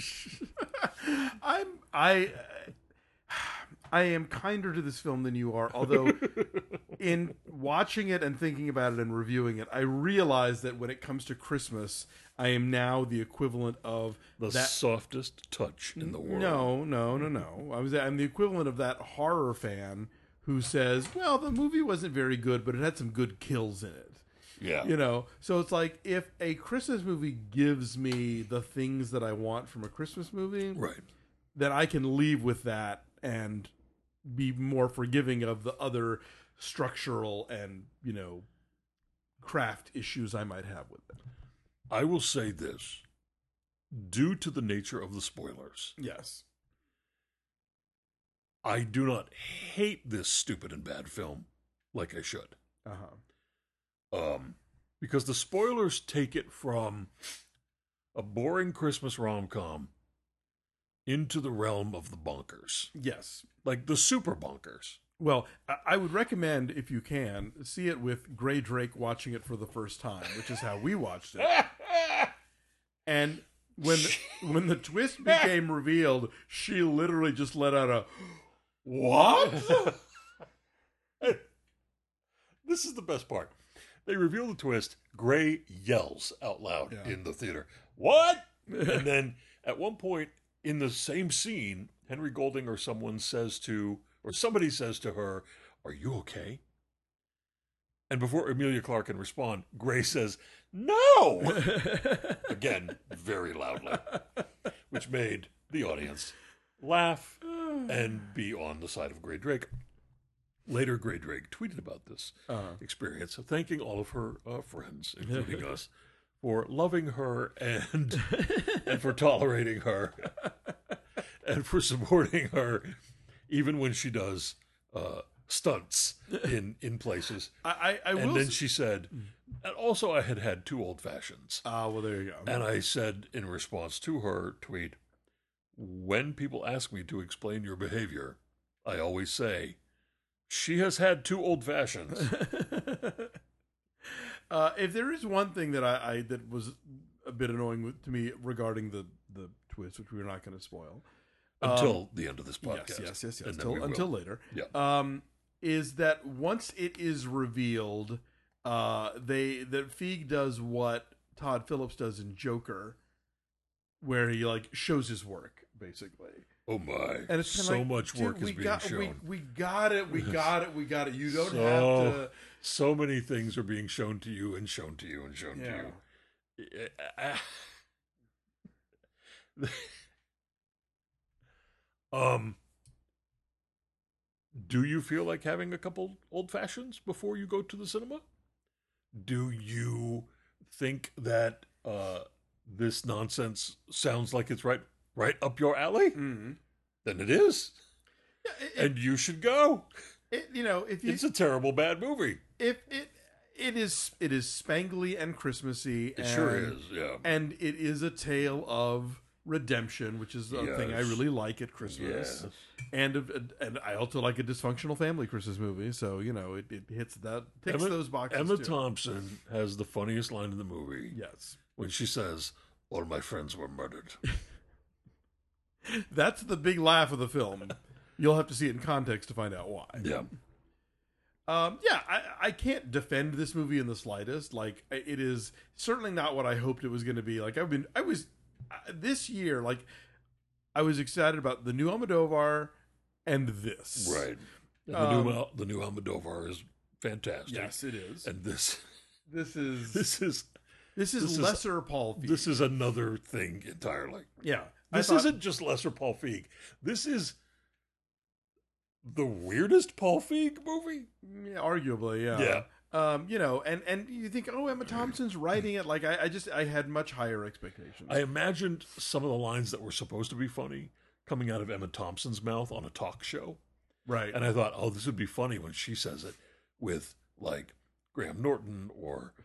I am kinder to this film than you are, although in watching it and thinking about it and reviewing it, I realize that when it comes to Christmas, I am now the equivalent of The that. softest touch in the world. No. I'm the equivalent of that horror fan who says, "Well, the movie wasn't very good, but it had some good kills in it." Yeah. You know, so it's like if a Christmas movie gives me the things that I want from a Christmas movie, Right. then I can leave with that and be more forgiving of the other structural and, craft issues I might have with it. I will say this. Due to the nature of the spoilers, Yes. I do not hate this stupid and bad film like I should. Uh-huh. Because the spoilers take it from a boring Christmas rom-com into the realm of the bonkers. Yes. Like the super bonkers. Well, I would recommend, if you can, see it with Gray Drake watching it for the first time, which is how we watched it. And when the twist became revealed, she literally just let out a, "What?" This is the best part. They reveal the twist. Gray yells out loud in the theater, "What?" And then at one point in the same scene, Henry Golding or somebody says to her, "Are you okay?" And before Emilia Clarke can respond, Gray says, "No!" Again, very loudly, which made the audience laugh and be on the side of Gray Drake. Later, Gray Drake tweeted about this experience, thanking all of her friends, including us, for loving her and for tolerating her and for supporting her, even when she does stunts in places. And then she said, and also I had had 2 old fashions. Well, there you go. And I said in response to her tweet, when people ask me to explain your behavior, I always say, she has had 2 old fashions. If there is one thing that that was a bit annoying to me regarding the twist, which we're not going to spoil until the end of this podcast. Yes. And Until later. Yeah. Is that once it is revealed, that Feig does what Todd Phillips does in Joker, where he shows his work basically. Oh my! And it's so much work is being shown. We got it. You don't have to. So many things are being shown to you and shown to you and shown to you. Do you feel like having a couple old fashions before you go to the cinema? Do you think that this nonsense sounds like it's right up your alley? Mm-hmm. Then it is. Yeah, and you should go. It's a terrible bad movie. It is spangly and Christmassy. It sure is, yeah. And it is a tale of redemption, which is a thing I really like at Christmas. Yes. And I also like a dysfunctional family Christmas movie. So it ticks those boxes. Emma Thompson has the funniest line in the movie. Yes, when she says, "All my friends were murdered." That's the big laugh of the film. You'll have to see it in context to find out why. Yeah. I can't defend this movie in the slightest. It is certainly not what I hoped it was going to be. This year, I was excited about the new Almodovar and this. Right. And the new Almodovar is fantastic. Yes, it is. And this is lesser Paul Feig. This is another thing entirely. Yeah. This isn't just lesser Paul Feig. This is the weirdest Paul Feig movie? Yeah, arguably, yeah. Yeah. And you think, Emma Thompson's writing it. I had much higher expectations. I imagined some of the lines that were supposed to be funny coming out of Emma Thompson's mouth on a talk show. Right. And I thought, this would be funny when she says it with, Graham Norton or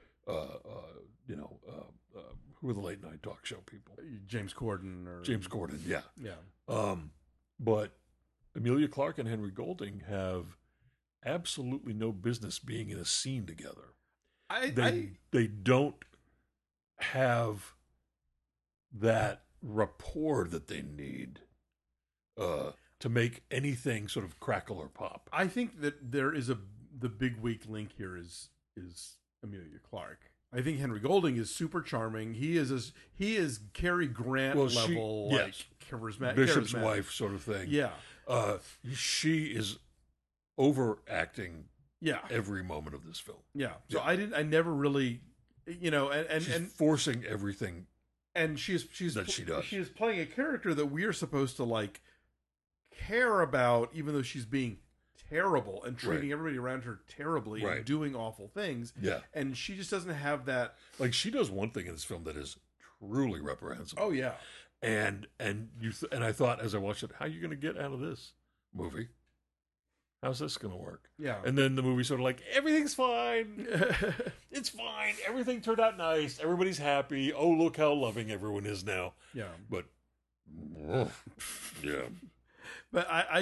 who are the late night talk show people? James Corden or James Corden, yeah. Yeah. But Emilia Clarke and Henry Golding have absolutely no business being in a scene together. They don't have that rapport that they need to make anything sort of crackle or pop. I think that there is the big weak link here is Emilia Clarke. I think Henry Golding is super charming. He is Cary Grant level, like charismatic, Bishop's wife sort of thing. Yeah, she is overacting. Yeah, every moment of this film. Yeah, so I never really, and she's forcing everything. And she's that she does. She's playing a character that we are supposed to like care about, even though she's being terrible and treating everybody around her terribly and doing awful things. Yeah. And she just doesn't have that. Like, she does one thing in this film that is truly reprehensible. Oh, yeah. And I thought as I watched it, how are you going to get out of this movie? How's this going to work? Yeah. And then the movie sort of like, everything's fine. It's fine. Everything turned out nice. Everybody's happy. Oh, look how loving everyone is now. Yeah. But, yeah. But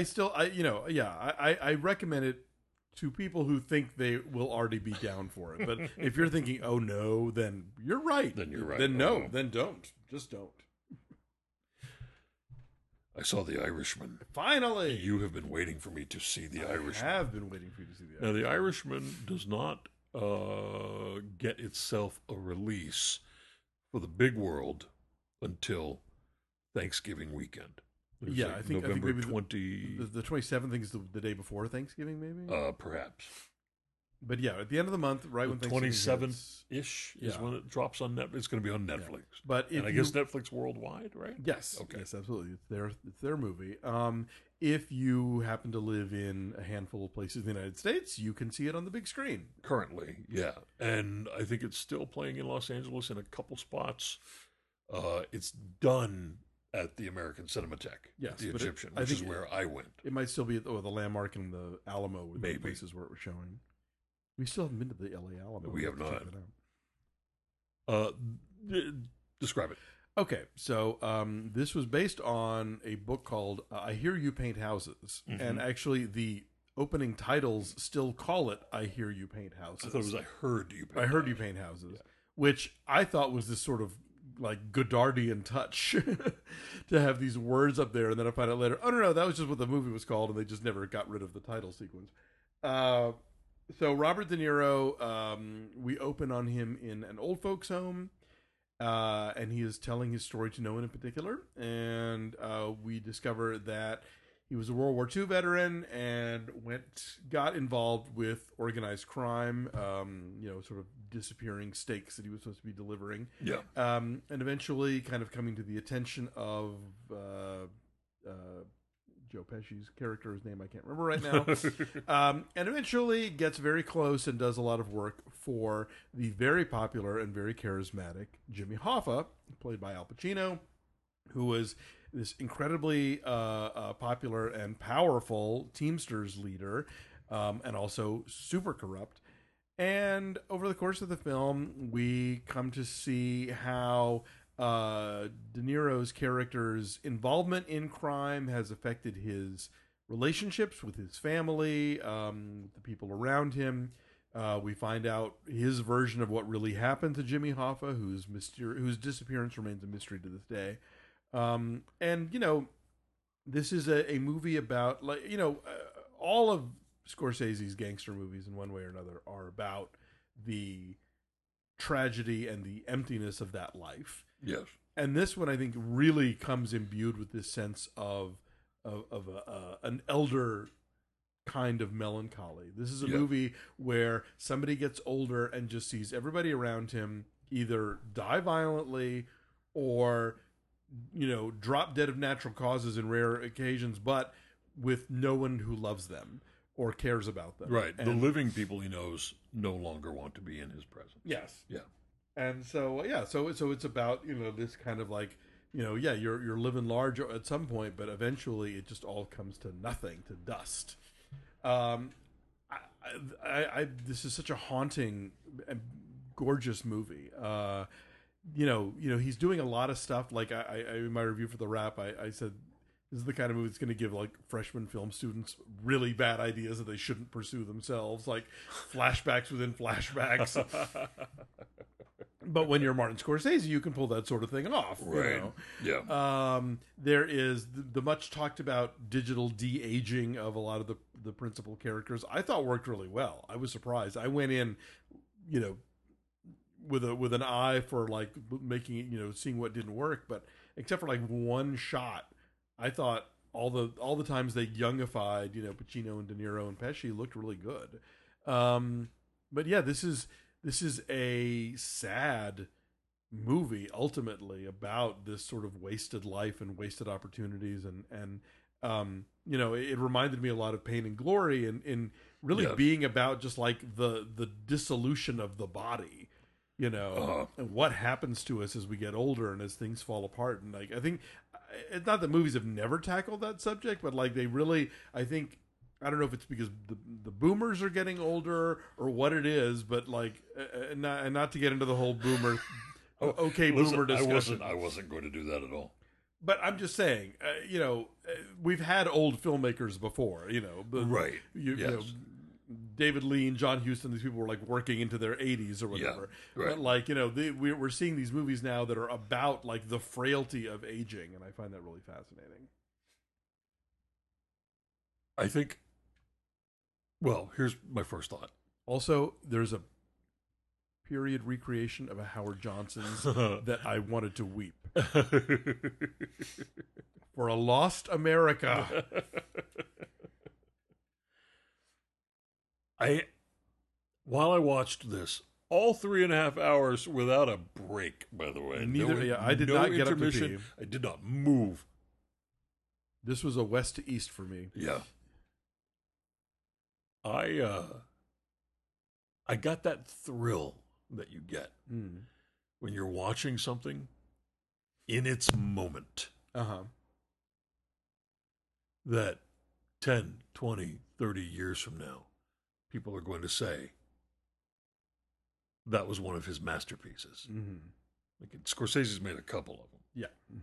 I recommend it to people who think they will already be down for it. But if you're thinking, oh no, then you're right. Then you're right. Then no, then don't. Just don't. I saw The Irishman. Finally! You have been waiting for me to see The Irishman. I have been waiting for you to see The Irishman. Now, The Irishman does not get itself a release for the big world until Thanksgiving weekend. I think November maybe 20... The 27th, I think, is the day before Thanksgiving, maybe? Perhaps. But yeah, at the end of the month, right when Thanksgiving 27th-ish is when it drops on Netflix. It's going to be on Netflix. Yeah. But I guess Netflix worldwide, right? Yes. Okay. Yes, absolutely. It's their movie. If you happen to live in a handful of places in the United States, you can see it on the big screen. Currently, yeah. And I think it's still playing in Los Angeles in a couple spots. It's done at the American Cinematheque, the Egyptian, which is where I went. It might still be at the Landmark and the Alamo, the places where it was showing. We still haven't been to the LA Alamo. We have not. Describe it. Okay, so this was based on a book called I Hear You Paint Houses. Mm-hmm. And actually the opening titles still call it I Hear You Paint Houses. I thought it was I Heard You Paint Houses. I Heard You Paint Houses, which I thought was this sort of like Godardian touch to have these words up there. And then I find out later, oh, no, that was just what the movie was called, and they just never got rid of the title sequence. So Robert De Niro, we open on him in an old folks home, and he is telling his story to no one in particular. And we discover that he was a World War II veteran and got involved with organized crime, sort of disappearing stakes that he was supposed to be delivering. Yeah. And eventually kind of coming to the attention of Joe Pesci's character, his name I can't remember right now, and eventually gets very close and does a lot of work for the very popular and very charismatic Jimmy Hoffa, played by Al Pacino, who was this incredibly popular and powerful Teamsters leader, and also super corrupt. And over the course of the film, we come to see how De Niro's character's involvement in crime has affected his relationships with his family, with the people around him. We find out his version of what really happened to Jimmy Hoffa, whose disappearance remains a mystery to this day. And this is a movie about all of Scorsese's gangster movies in one way or another are about the tragedy and the emptiness of that life. Yes. And this one, I think, really comes imbued with this sense of an elder kind of melancholy. This is a movie where somebody gets older and just sees everybody around him either die violently or, drop dead of natural causes in rare occasions, but with no one who loves them or cares about them. Right. The living people he knows no longer want to be in his presence. Yes. Yeah. And so so it's about this kind of like you're living large at some point, but eventually it just all comes to nothing, to dust. this is such a haunting and gorgeous movie. He's doing a lot of stuff. Like I in my review for the Wrap, I said this is the kind of movie that's going to give like freshman film students really bad ideas that they shouldn't pursue themselves, like flashbacks within flashbacks. But when you're Martin Scorsese, you can pull that sort of thing off. Right. Yeah. There is the much talked about digital de-aging of a lot of the principal characters. I thought worked really well. I was surprised. I went in, with an eye for like making it, seeing what didn't work. But except for like one shot, I thought all the times they youngified, Pacino and De Niro and Pesci looked really good. But yeah, this is a sad movie ultimately about this sort of wasted life and wasted opportunities, and it reminded me a lot of Pain and Glory, and in really being about just like the dissolution of the body, and what happens to us as we get older and as things fall apart. And like I think it's not that movies have never tackled that subject, but like they really, I think. I don't know if it's because the boomers are getting older or what it is, but like, and not to get into the whole boomer, boomer discussion. I wasn't going to do that at all. But I'm just saying, we've had old filmmakers before, right? David Lean, John Huston, these people were like working into their 80s or whatever. Yeah, right. But like, we're seeing these movies now that are about like the frailty of aging, and I find that really fascinating. I think. Well, here's my first thought. Also, there's a period recreation of a Howard Johnson's that I wanted to weep. For a lost America. While I watched this, all 3.5 hours without a break, by the way. I did not get up to pee. I did not move. This was a west to east for me. Yeah. I got that thrill that you get when you're watching something in its moment. That 10, 20, 30 years from now, people are going to say that was one of his masterpieces. Mm-hmm. Like Scorsese's made a couple of them. Yeah.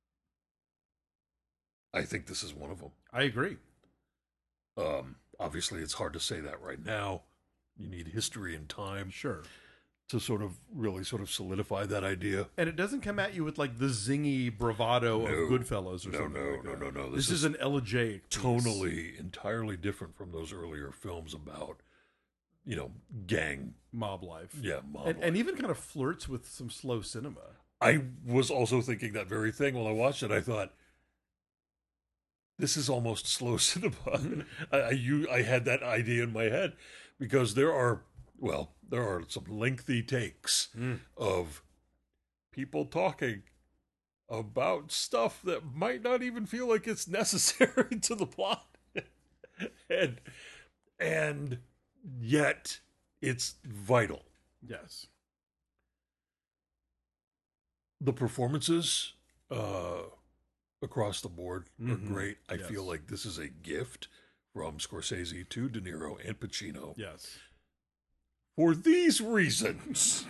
I think this is one of them. I agree. Obviously, it's hard to say that right now. You need history and time, sure, to sort of really sort of solidify that idea. And it doesn't come at you with like the zingy bravado of Goodfellas or something. No. This is an elegiac piece. Tonally entirely different from those earlier films about, gang mob life. Yeah, life. And even kind of flirts with some slow cinema. I was also thinking that very thing while I watched it. I thought, this is almost slow cinema. I had that idea in my head because there are some lengthy takes of people talking about stuff that might not even feel like it's necessary to the plot. and yet it's vital. Yes. The performances, across the board are great. I feel like this is a gift from Scorsese to De Niro and Pacino. Yes. For these reasons.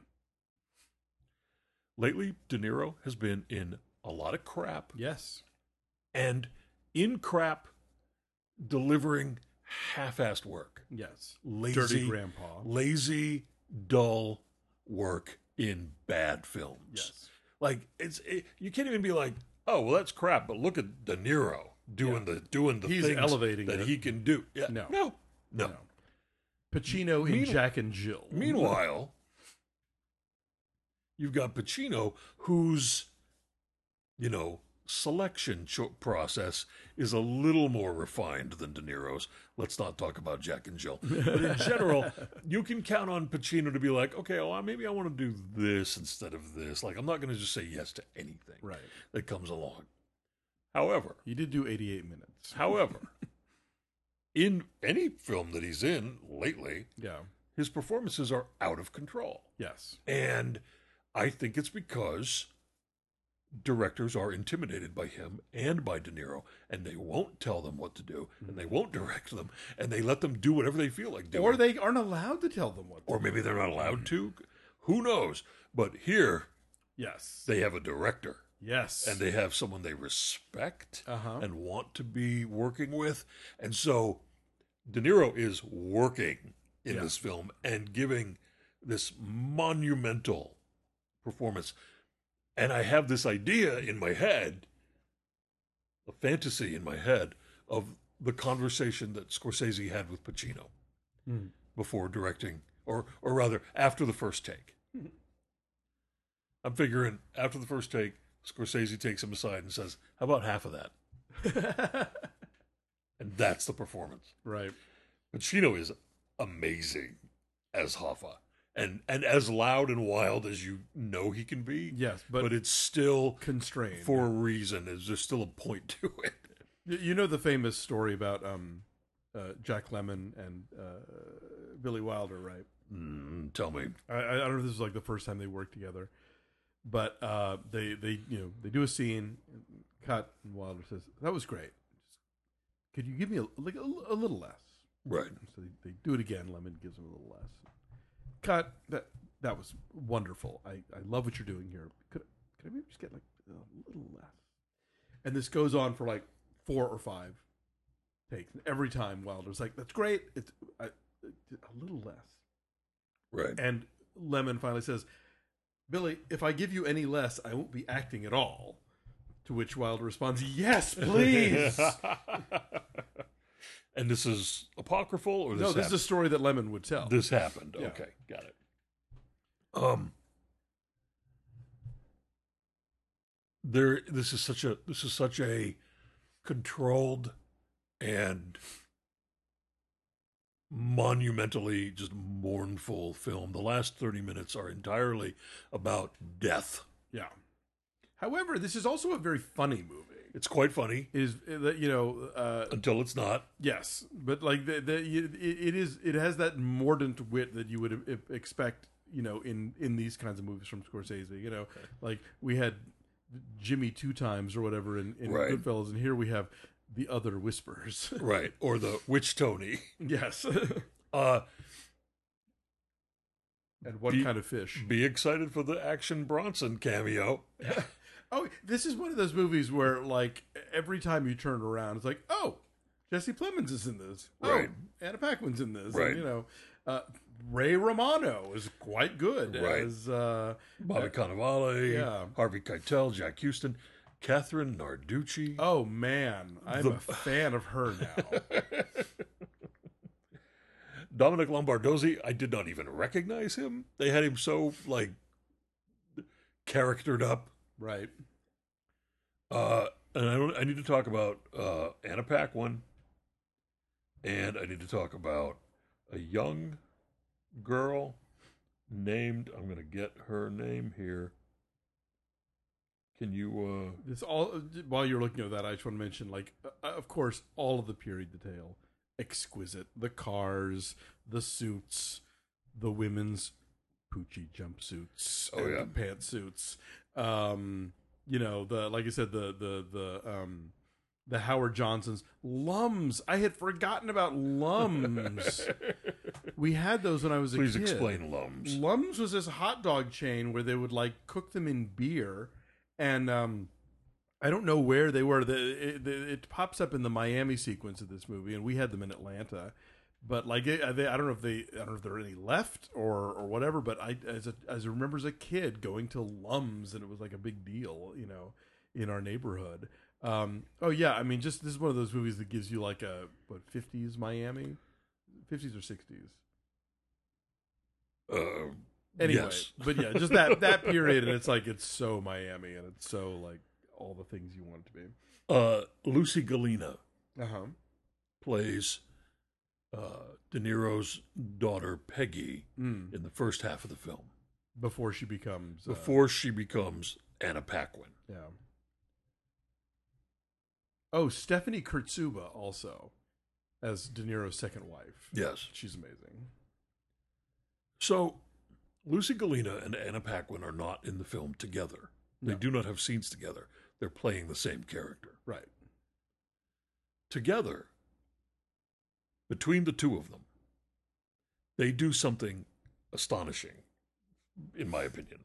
Lately, De Niro has been in a lot of crap. Yes. And in crap, delivering half-assed work. Yes. Dirty grandpa. Lazy, dull work in bad films. Yes. Like, you can't even be like, oh, well, that's crap, but look at De Niro doing the He's things elevating that he can do. Yeah. No. Pacino in Jack and Jill. Meanwhile, you've got Pacino, whose, selection process is a little more refined than De Niro's. Let's not talk about Jack and Jill. But in general, you can count on Pacino to be like, okay, well, maybe I want to do this instead of this. Like, I'm not going to just say yes to anything that comes along. However, he did do 88 minutes. However, in any film that he's in lately, his performances are out of control. Yes. And I think it's because directors are intimidated by him and by De Niro, and they won't tell them what to do, and they won't direct them, and they let them do whatever they feel like doing. Or they aren't allowed to tell them what to Or do. maybe they're not allowed to. Who knows? But here, Yes. they have a director. Yes. And they have someone they respect Uh-huh. and want to be working with. And so De Niro is working in Yeah. this film and giving this monumental performance. And I have this idea in my head, a fantasy in my head, of the conversation that Scorsese had with Pacino before directing, or rather, after the first take. I'm figuring after the first take, Scorsese takes him aside and says, "How about half of that?" And that's the performance. Right. Pacino is amazing as Hoffa, and as loud and wild as you know he can be. Yes, but it's still constrained for a reason. There's still a point to it. You know the famous story about Jack Lemmon and Billy Wilder, right? Tell me. I don't know if this was like the first time they worked together, but they do a scene, cut, and Wilder says, "That was great. Could you give me a little less?" Right. So they do it again. Lemmon gives him a little less. Cut. That was wonderful. I love what you're doing here. Could I maybe just get like a little less? And this goes on for like 4 or 5 takes. And every time Wilder's like, "That's great. It's a little less." Right. And Lemmon finally says, "Billy, if I give you any less, I won't be acting at all." To which Wilder responds, "Yes, please." And this is apocryphal, or No, this is a story that Lemmon would tell. This happened. Yeah. Okay, got it. This is such a controlled and monumentally just mournful film. The last 30 minutes are entirely about death. Yeah. However, this is also a very funny movie. It's quite funny. It is, Until it's not. Yes, but like it has that mordant wit that you would expect, in these kinds of movies from Scorsese. Like we had Jimmy 2 times or whatever in Right. Goodfellas, and here we have the other whispers. Right. Or the Witch Tony. Yes. Uh, And what kind of fish? Be excited for the Action Bronson cameo. Oh, this is one of those movies where, like, every time you turn around, it's like, oh, Jesse Plemons is in this. Right. Oh, Anna Paquin's in this. Right. And, Ray Romano is quite good Right. as Bobby Cannavale, yeah. Harvey Keitel, Jack Houston, Catherine Narducci. Oh man, I'm a fan of her now. Dominic Lombardozzi, I did not even recognize him. They had him so, like, charactered up. Right. And I need to talk about Anna Paquin, and I need to talk about a young girl named, I'm going to get her name here. Can you... This all while you're looking at that, I just want to mention, like, of course, all of the period detail, exquisite. The cars, the suits, the women's Poochie jumpsuits, Oh, yeah. and pantsuits. Like I said, the Howard Johnsons, Lums. I had forgotten about Lums. We had those when I was a Please kid. explain Lums. Lums was this hot dog chain where they would like cook them in beer, and I don't know where they were. It pops up in the Miami sequence of this movie, and we had them in Atlanta. But like, I don't know if there are any left or whatever. But I remember as a kid going to Lums, and it was like a big deal, in our neighborhood. Oh yeah, I mean, just this is one of those movies that gives you like a 50s Miami, 50s or 60s. Anyway, Yes. but yeah, just that period, and it's like it's so Miami, and it's so like all the things you want it to be. Lucy Galina Uh-huh. plays De Niro's daughter, Peggy, in the first half of the film, Before she becomes Anna Paquin. yeah. Oh, Stephanie Kurtzuba also as De Niro's second wife. Yes. She's amazing. So, Lucy Galina and Anna Paquin are not in the film together. They No. do not have scenes together. They're playing the same character. Right. Together, between the two of them, they do something astonishing, in my opinion.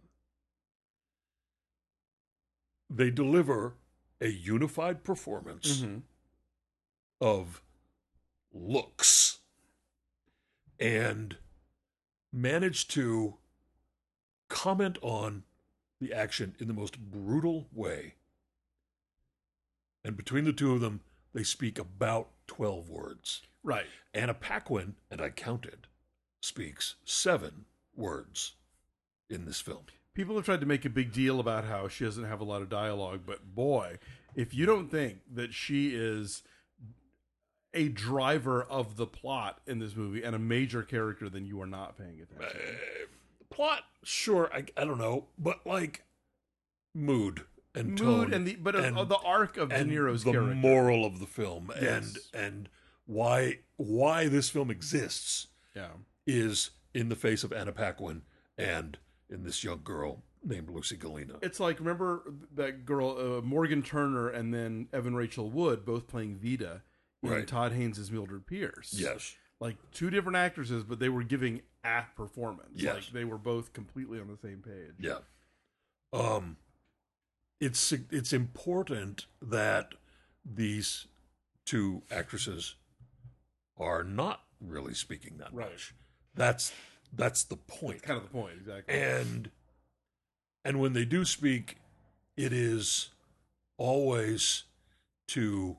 They deliver a unified performance Mm-hmm. of looks and manage to comment on the action in the most brutal way. And between the two of them, they speak about 12 words. Right. Anna Paquin, and I counted, speaks 7 words in this film. People have tried to make a big deal about how she doesn't have a lot of dialogue, but boy, if you don't think that she is a driver of the plot in this movie and a major character, then you are not paying attention. Plot, sure, I don't know, but like mood and Mood tone and the arc of De and Niro's the character. moral of the film, Yes. and why this film exists Yeah. is in the face of Anna Paquin and in this young girl named Lucy Galena. It's like, remember that girl, Morgan Turner, and then Evan Rachel Wood, both playing Vida in Right. Todd Haynes' Mildred Pierce. Yes. Like two different actresses, but they were giving a performance. Yes. Like they were both completely on the same page. Yeah. It's important that these two actresses are not really speaking that Right. much. That's the point. Kind of the point, exactly. And when they do speak, it is always to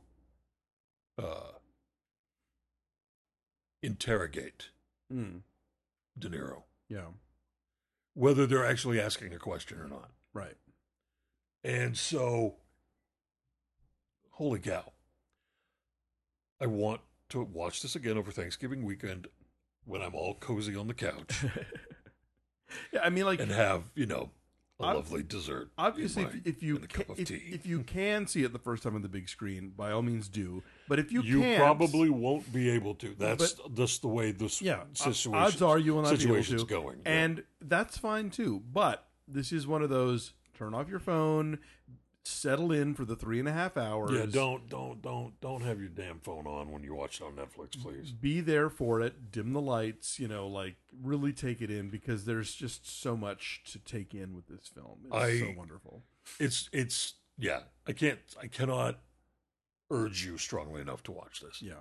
interrogate Mm. De Niro, Yeah. whether they're actually asking a question or not. Right. And so, holy cow, I want to watch this again over Thanksgiving weekend when I'm all cozy on the couch Yeah, I mean, like, and have, a Ob- lovely dessert. obviously, in my- if you in a cup of tea. if you can see it the first time on the big screen, by all means do. But if you can't, probably won't be able to. That's just the way this situation. odds are you will not be able situation's to. going. And that's fine too. But this is one of those: turn off your phone, settle in for the 3.5 hours. yeah, don't have your damn phone on when you watch it on Netflix, please. Be there for it. Dim the lights. Like really take it in, because there's just so much to take in with this film. It's so wonderful. It's I cannot urge you strongly enough to watch this. Yeah.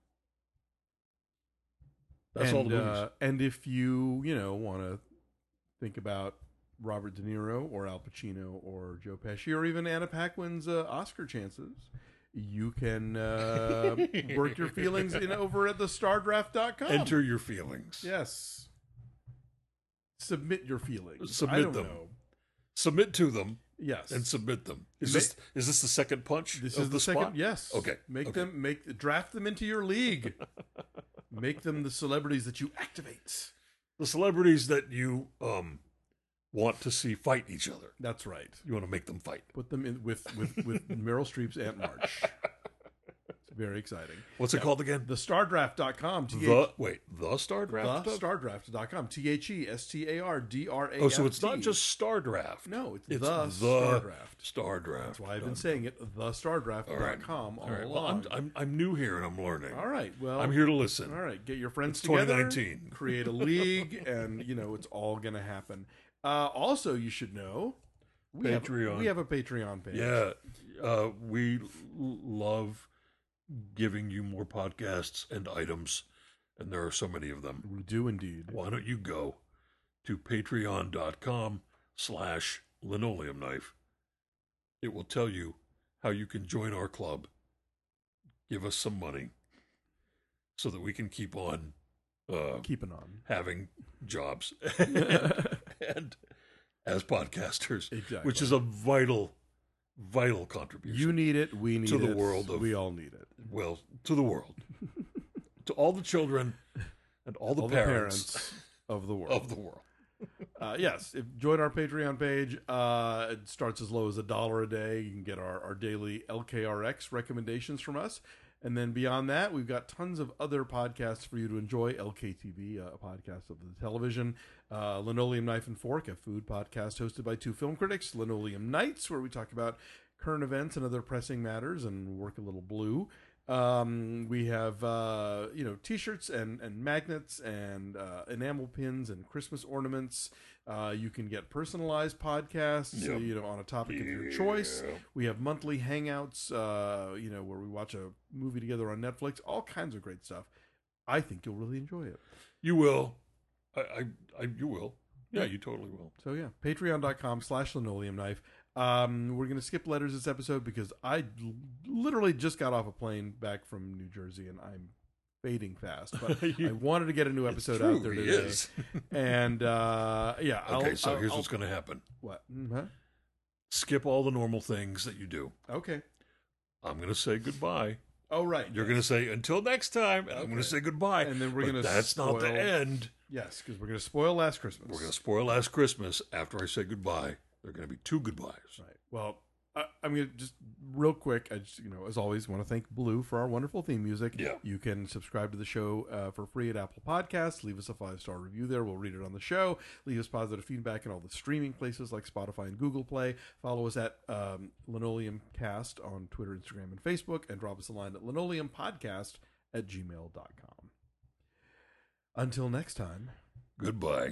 That's all the movies. And if you want to think about Robert De Niro or Al Pacino or Joe Pesci or even Anna Paquin's Oscar chances, you can work your feelings over at thestardraft.com. Enter your feelings. Yes. Submit your feelings. Submit I don't them. know. Submit to them Yes. and submit them. Is Ma- this the second punch? This of is the spot? second. Yes. Okay. Draft them into your league. Make them the celebrities that you activate. The celebrities that you want to see fight each other. That's right. You want to make them fight. Put them in with Meryl Streep's Aunt March. It's very exciting. What's it called again? TheStarDraft.com. The Star Draft. TheStarDraft.com. TheStarDraft. Oh, so it's not just Star Draft. No, it's It's the the Star Draft. Star Draft. That's why I've been saying it. TheStarDraft.com all All right. along. Well, I'm new here and I'm learning. All right. Well, I'm here to listen. All right. Get your friends It's together. 2019. Create a league, and it's all going to happen. Also, you should know we Patreon. we have a Patreon page. Yeah, we love giving you more podcasts and items, and there are so many of them. We do indeed. Why don't you go to patreon.com/linoleum knife? It will tell you how you can join our club. Give us some money so that we can keep on Keeping on. having jobs and as podcasters, Exactly. which is a vital contribution. You need it. We need To it. the world of- we all need it. Well, to the world, to all the children and all the parents of the world. of the world. Yes, join our Patreon page. It starts as low as $1 a day. You can get our daily LKRX recommendations from us. And then beyond that, we've got tons of other podcasts for you to enjoy. LKTV, a podcast of the television. Linoleum Knife and Fork, a food podcast hosted by two film critics. Linoleum Nights, where we talk about current events and other pressing matters and work a little blue. We have T-shirts and magnets and enamel pins and Christmas ornaments. You can get personalized podcasts, on a topic of your choice. We have monthly hangouts, where we watch a movie together on Netflix. All kinds of great stuff. I think you'll really enjoy it. You will. You will. Yeah, you totally will. So yeah, patreon.com/linoleumknife. We're going to skip letters this episode because I literally just got off a plane back from New Jersey and I'm fading fast. But I wanted to get a new episode out there today. And Okay, here's what's going to happen. What? Mm-hmm. Skip all the normal things that you do. Okay. I'm going to say goodbye. Oh, right. You're going to say until next time, and I'm going to say goodbye. And then we're going to That's not the end. Yes, because we're going to spoil Last Christmas. We're going to spoil Last Christmas after I say goodbye. There are going to be two goodbyes. Right. Well, I'm going to just real quick, I just, as always, want to thank Blue for our wonderful theme music. Yeah. You can subscribe to the show for free at Apple Podcasts. Leave us a 5-star review there. We'll read it on the show. Leave us positive feedback in all the streaming places like Spotify and Google Play. Follow us at Linoleum Cast on Twitter, Instagram, and Facebook. And drop us a line at linoleumpodcast@gmail.com. Until next time. Goodbye.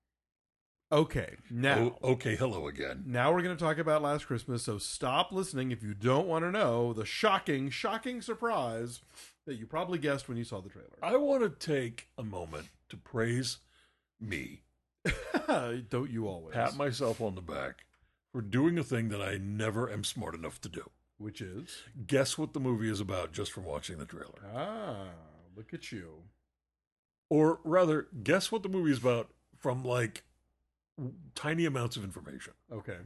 Okay, now. Okay, hello again. Now we're going to talk about Last Christmas, so stop listening if you don't want to know the shocking, shocking surprise that you probably guessed when you saw the trailer. I want to take a moment to praise me. Don't you always? Pat myself on the back for doing a thing that I never am smart enough to do. Which is? Guess what the movie is about just from watching the trailer. Ah, look at you. Or rather, guess what the movie is about from tiny amounts of information. Okay.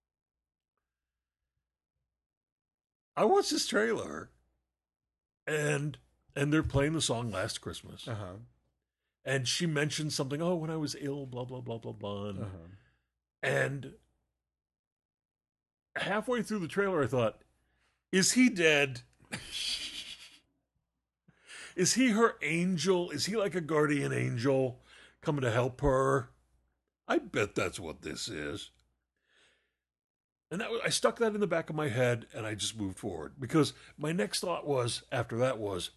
I watched this trailer and they're playing the song Last Christmas. Uh-huh. And she mentioned something, when I was ill, blah, blah, blah, blah, blah. And halfway through the trailer, I thought, is he dead? Is he her angel? Is he like a guardian angel coming to help her? I bet that's what this is. And I stuck that in the back of my head, and I just moved forward. Because my next thought after that was,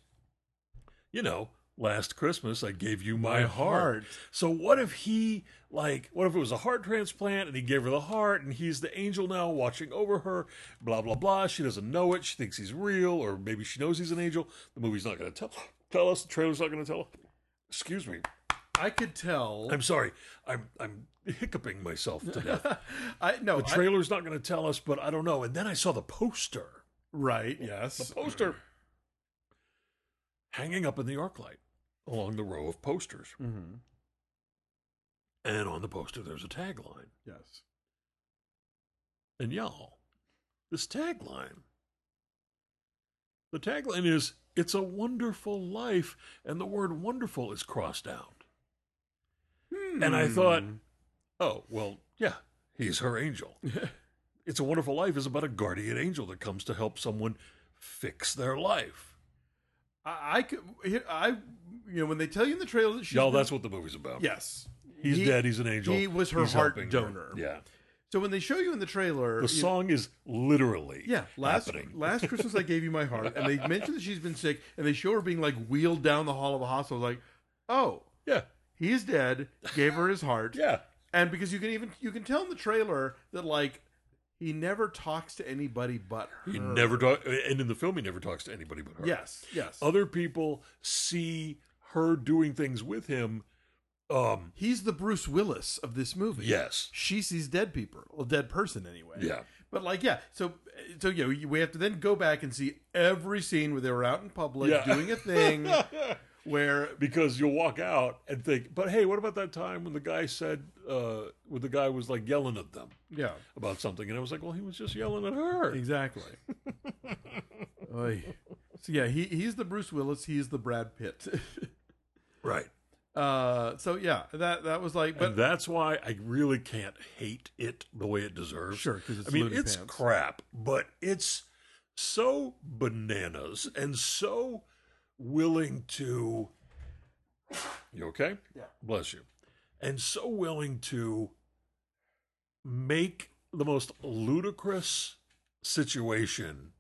last Christmas I gave you my heart. So what if what if it was a heart transplant, and he gave her the heart, and he's the angel now watching over her, blah, blah, blah. She doesn't know it. She thinks he's real, or maybe she knows he's an angel. The movie's not going to tell us. The trailer's not going to tell us. Excuse me. I could tell. I'm sorry. I'm hiccuping myself to death. The trailer's not going to tell us, but I don't know. And then I saw the poster. Right, yes. The poster hanging up in the arc light along the row of posters. Mm-hmm. And on the poster, there's a tagline. Yes. And y'all, this tagline. The tagline is, "It's a wonderful life," and the word wonderful is crossed out. And I thought, yeah, he's her angel. It's a Wonderful Life is about a guardian angel that comes to help someone fix their life. When they tell you in the trailer that that's what the movie's about. Yes. He's dead, he's an angel. He was her heart donor. Yeah. So when they show you in the trailer... The song is literally happening. Last Christmas I gave you my heart. And they mention that she's been sick, and they show her being wheeled down the hall of a hospital. Yeah. He's dead, gave her his heart. Yeah. And because you can tell in the trailer that he never talks to anybody but her. And in the film he never talks to anybody but her. Yes. Other people see her doing things with him. He's the Bruce Willis of this movie. Yes. She sees dead people, a dead person anyway. Yeah. But So we have to then go back and see every scene where they were out in public doing a thing. Because you'll walk out and think, but hey, what about that time when the guy said, when the guy was yelling at them about something, and I was like, well, he was just yelling at her. Exactly. So he's the Bruce Willis, he's the Brad Pitt. Right. That was but and that's why I really can't hate it the way it deserves. Sure, because it's crap, but it's so bananas and so willing to. You okay? Yeah. Bless you. And so willing to make the most ludicrous situation.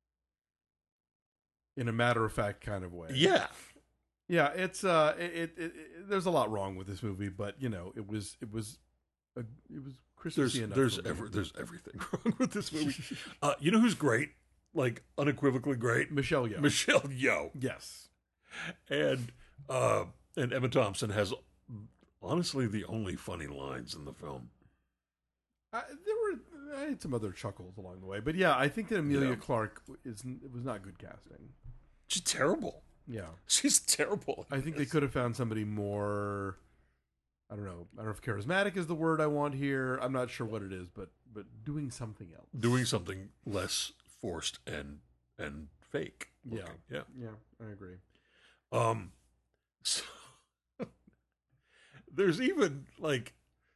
In a matter of fact kind of way. Yeah. Yeah, it's there's a lot wrong with this movie, but you know, it was Christmassy enough. There's everything wrong with this movie. You know who's great? Like unequivocally great? Michelle Yeoh. Michelle Yeoh. Yes. And Emma Thompson has honestly the only funny lines in the film. I had some other chuckles along the way, but yeah, I think that Emilia Yeah. Clarke it was not good casting. She's terrible. Yeah, She's terrible. I think they could have found somebody more. I don't know if charismatic is the word I want here. I'm not sure what it is, but doing something else. Doing something less forced and fake. Yeah. looking. Yeah. Yeah, I agree. So there's even like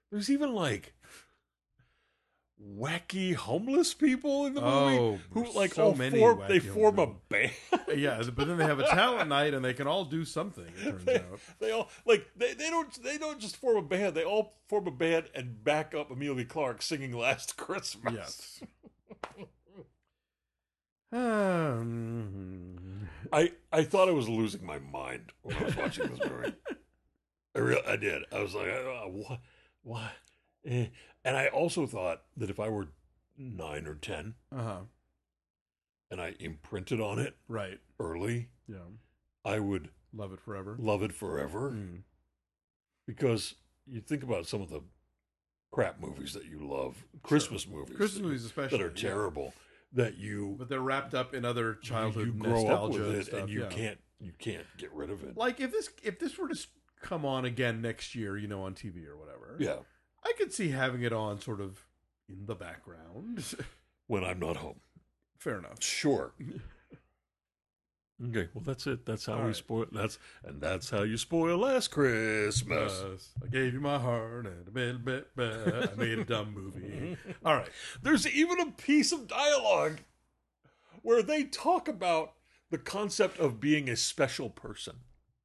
wacky homeless people in the movie Oh, who like so all many form wacky they form a homeless band. Yeah, but then they have a talent night and they can all do something. It turns out. They all like they don't just form a band. They all form a band and back up Amelia Clark singing "Last Christmas." Yes. I thought I was losing my mind when I was watching this movie. I did. I was like, what? And I also thought that if I were 9 or 10 Uh-huh. and I imprinted on it Right. early, Yeah. I would Love it forever. love it forever. Mm. Because you think about some of the crap movies that you love, Christmas movies, Christmas movies especially that are yeah. terrible, that you But they're wrapped up in other childhood you grow nostalgia up with and it stuff, and you yeah. can't get rid of it. Like if this were to come on again next year, you know, on TV or whatever. Yeah, I could see having it on sort of in the background. when I'm not home. Fair enough. Sure. Okay, well that's it. That's how All we right. spoil. That's how you spoil Last Christmas. I gave you my heart and a bit, I made a dumb movie. All right. There's even a piece of dialogue where they talk about the concept of being a special person.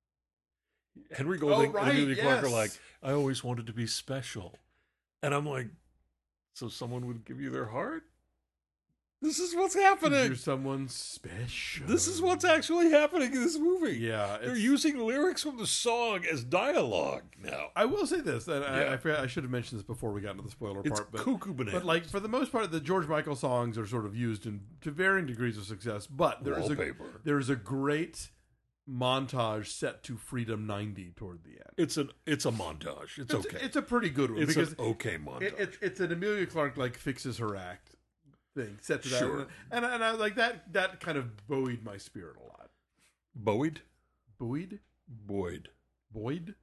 Henry Golding right, and Amelia Clark are yes. like, I always wanted to be special. And I'm like, so someone would give you their heart? This is what's happening. You're someone special. This is what's actually happening in this movie. Yeah. They're using lyrics from the song as dialogue now. I will say this, and Yeah. I forgot, I should have mentioned this before we got into the spoiler It's part, but cuckoo bananas. But like for the most part, the George Michael songs are sort of used to varying degrees of success. But Wallpaper. there is a great montage set to Freedom 90 toward the end. It's a montage. It's okay. It's a pretty good one It's because an okay montage. it's an Amelia Clark like fixes her act thing set to that, Sure. and I like that kind of buoyed my spirit a lot. Boyd? Buoyed, Boyd. Boyd.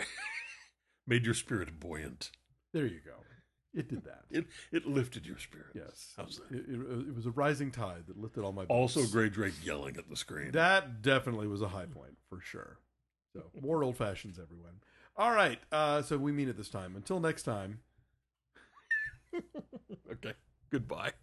Made your spirit buoyant. There you go. It did that. It lifted your spirit. Yes. How's that? It was a rising tide that lifted all my boats. Also, Gray Drake yelling at the screen. That definitely was a high point for sure. So more old fashions, everyone. All right. So we mean it this time. Until next time. Okay. Goodbye.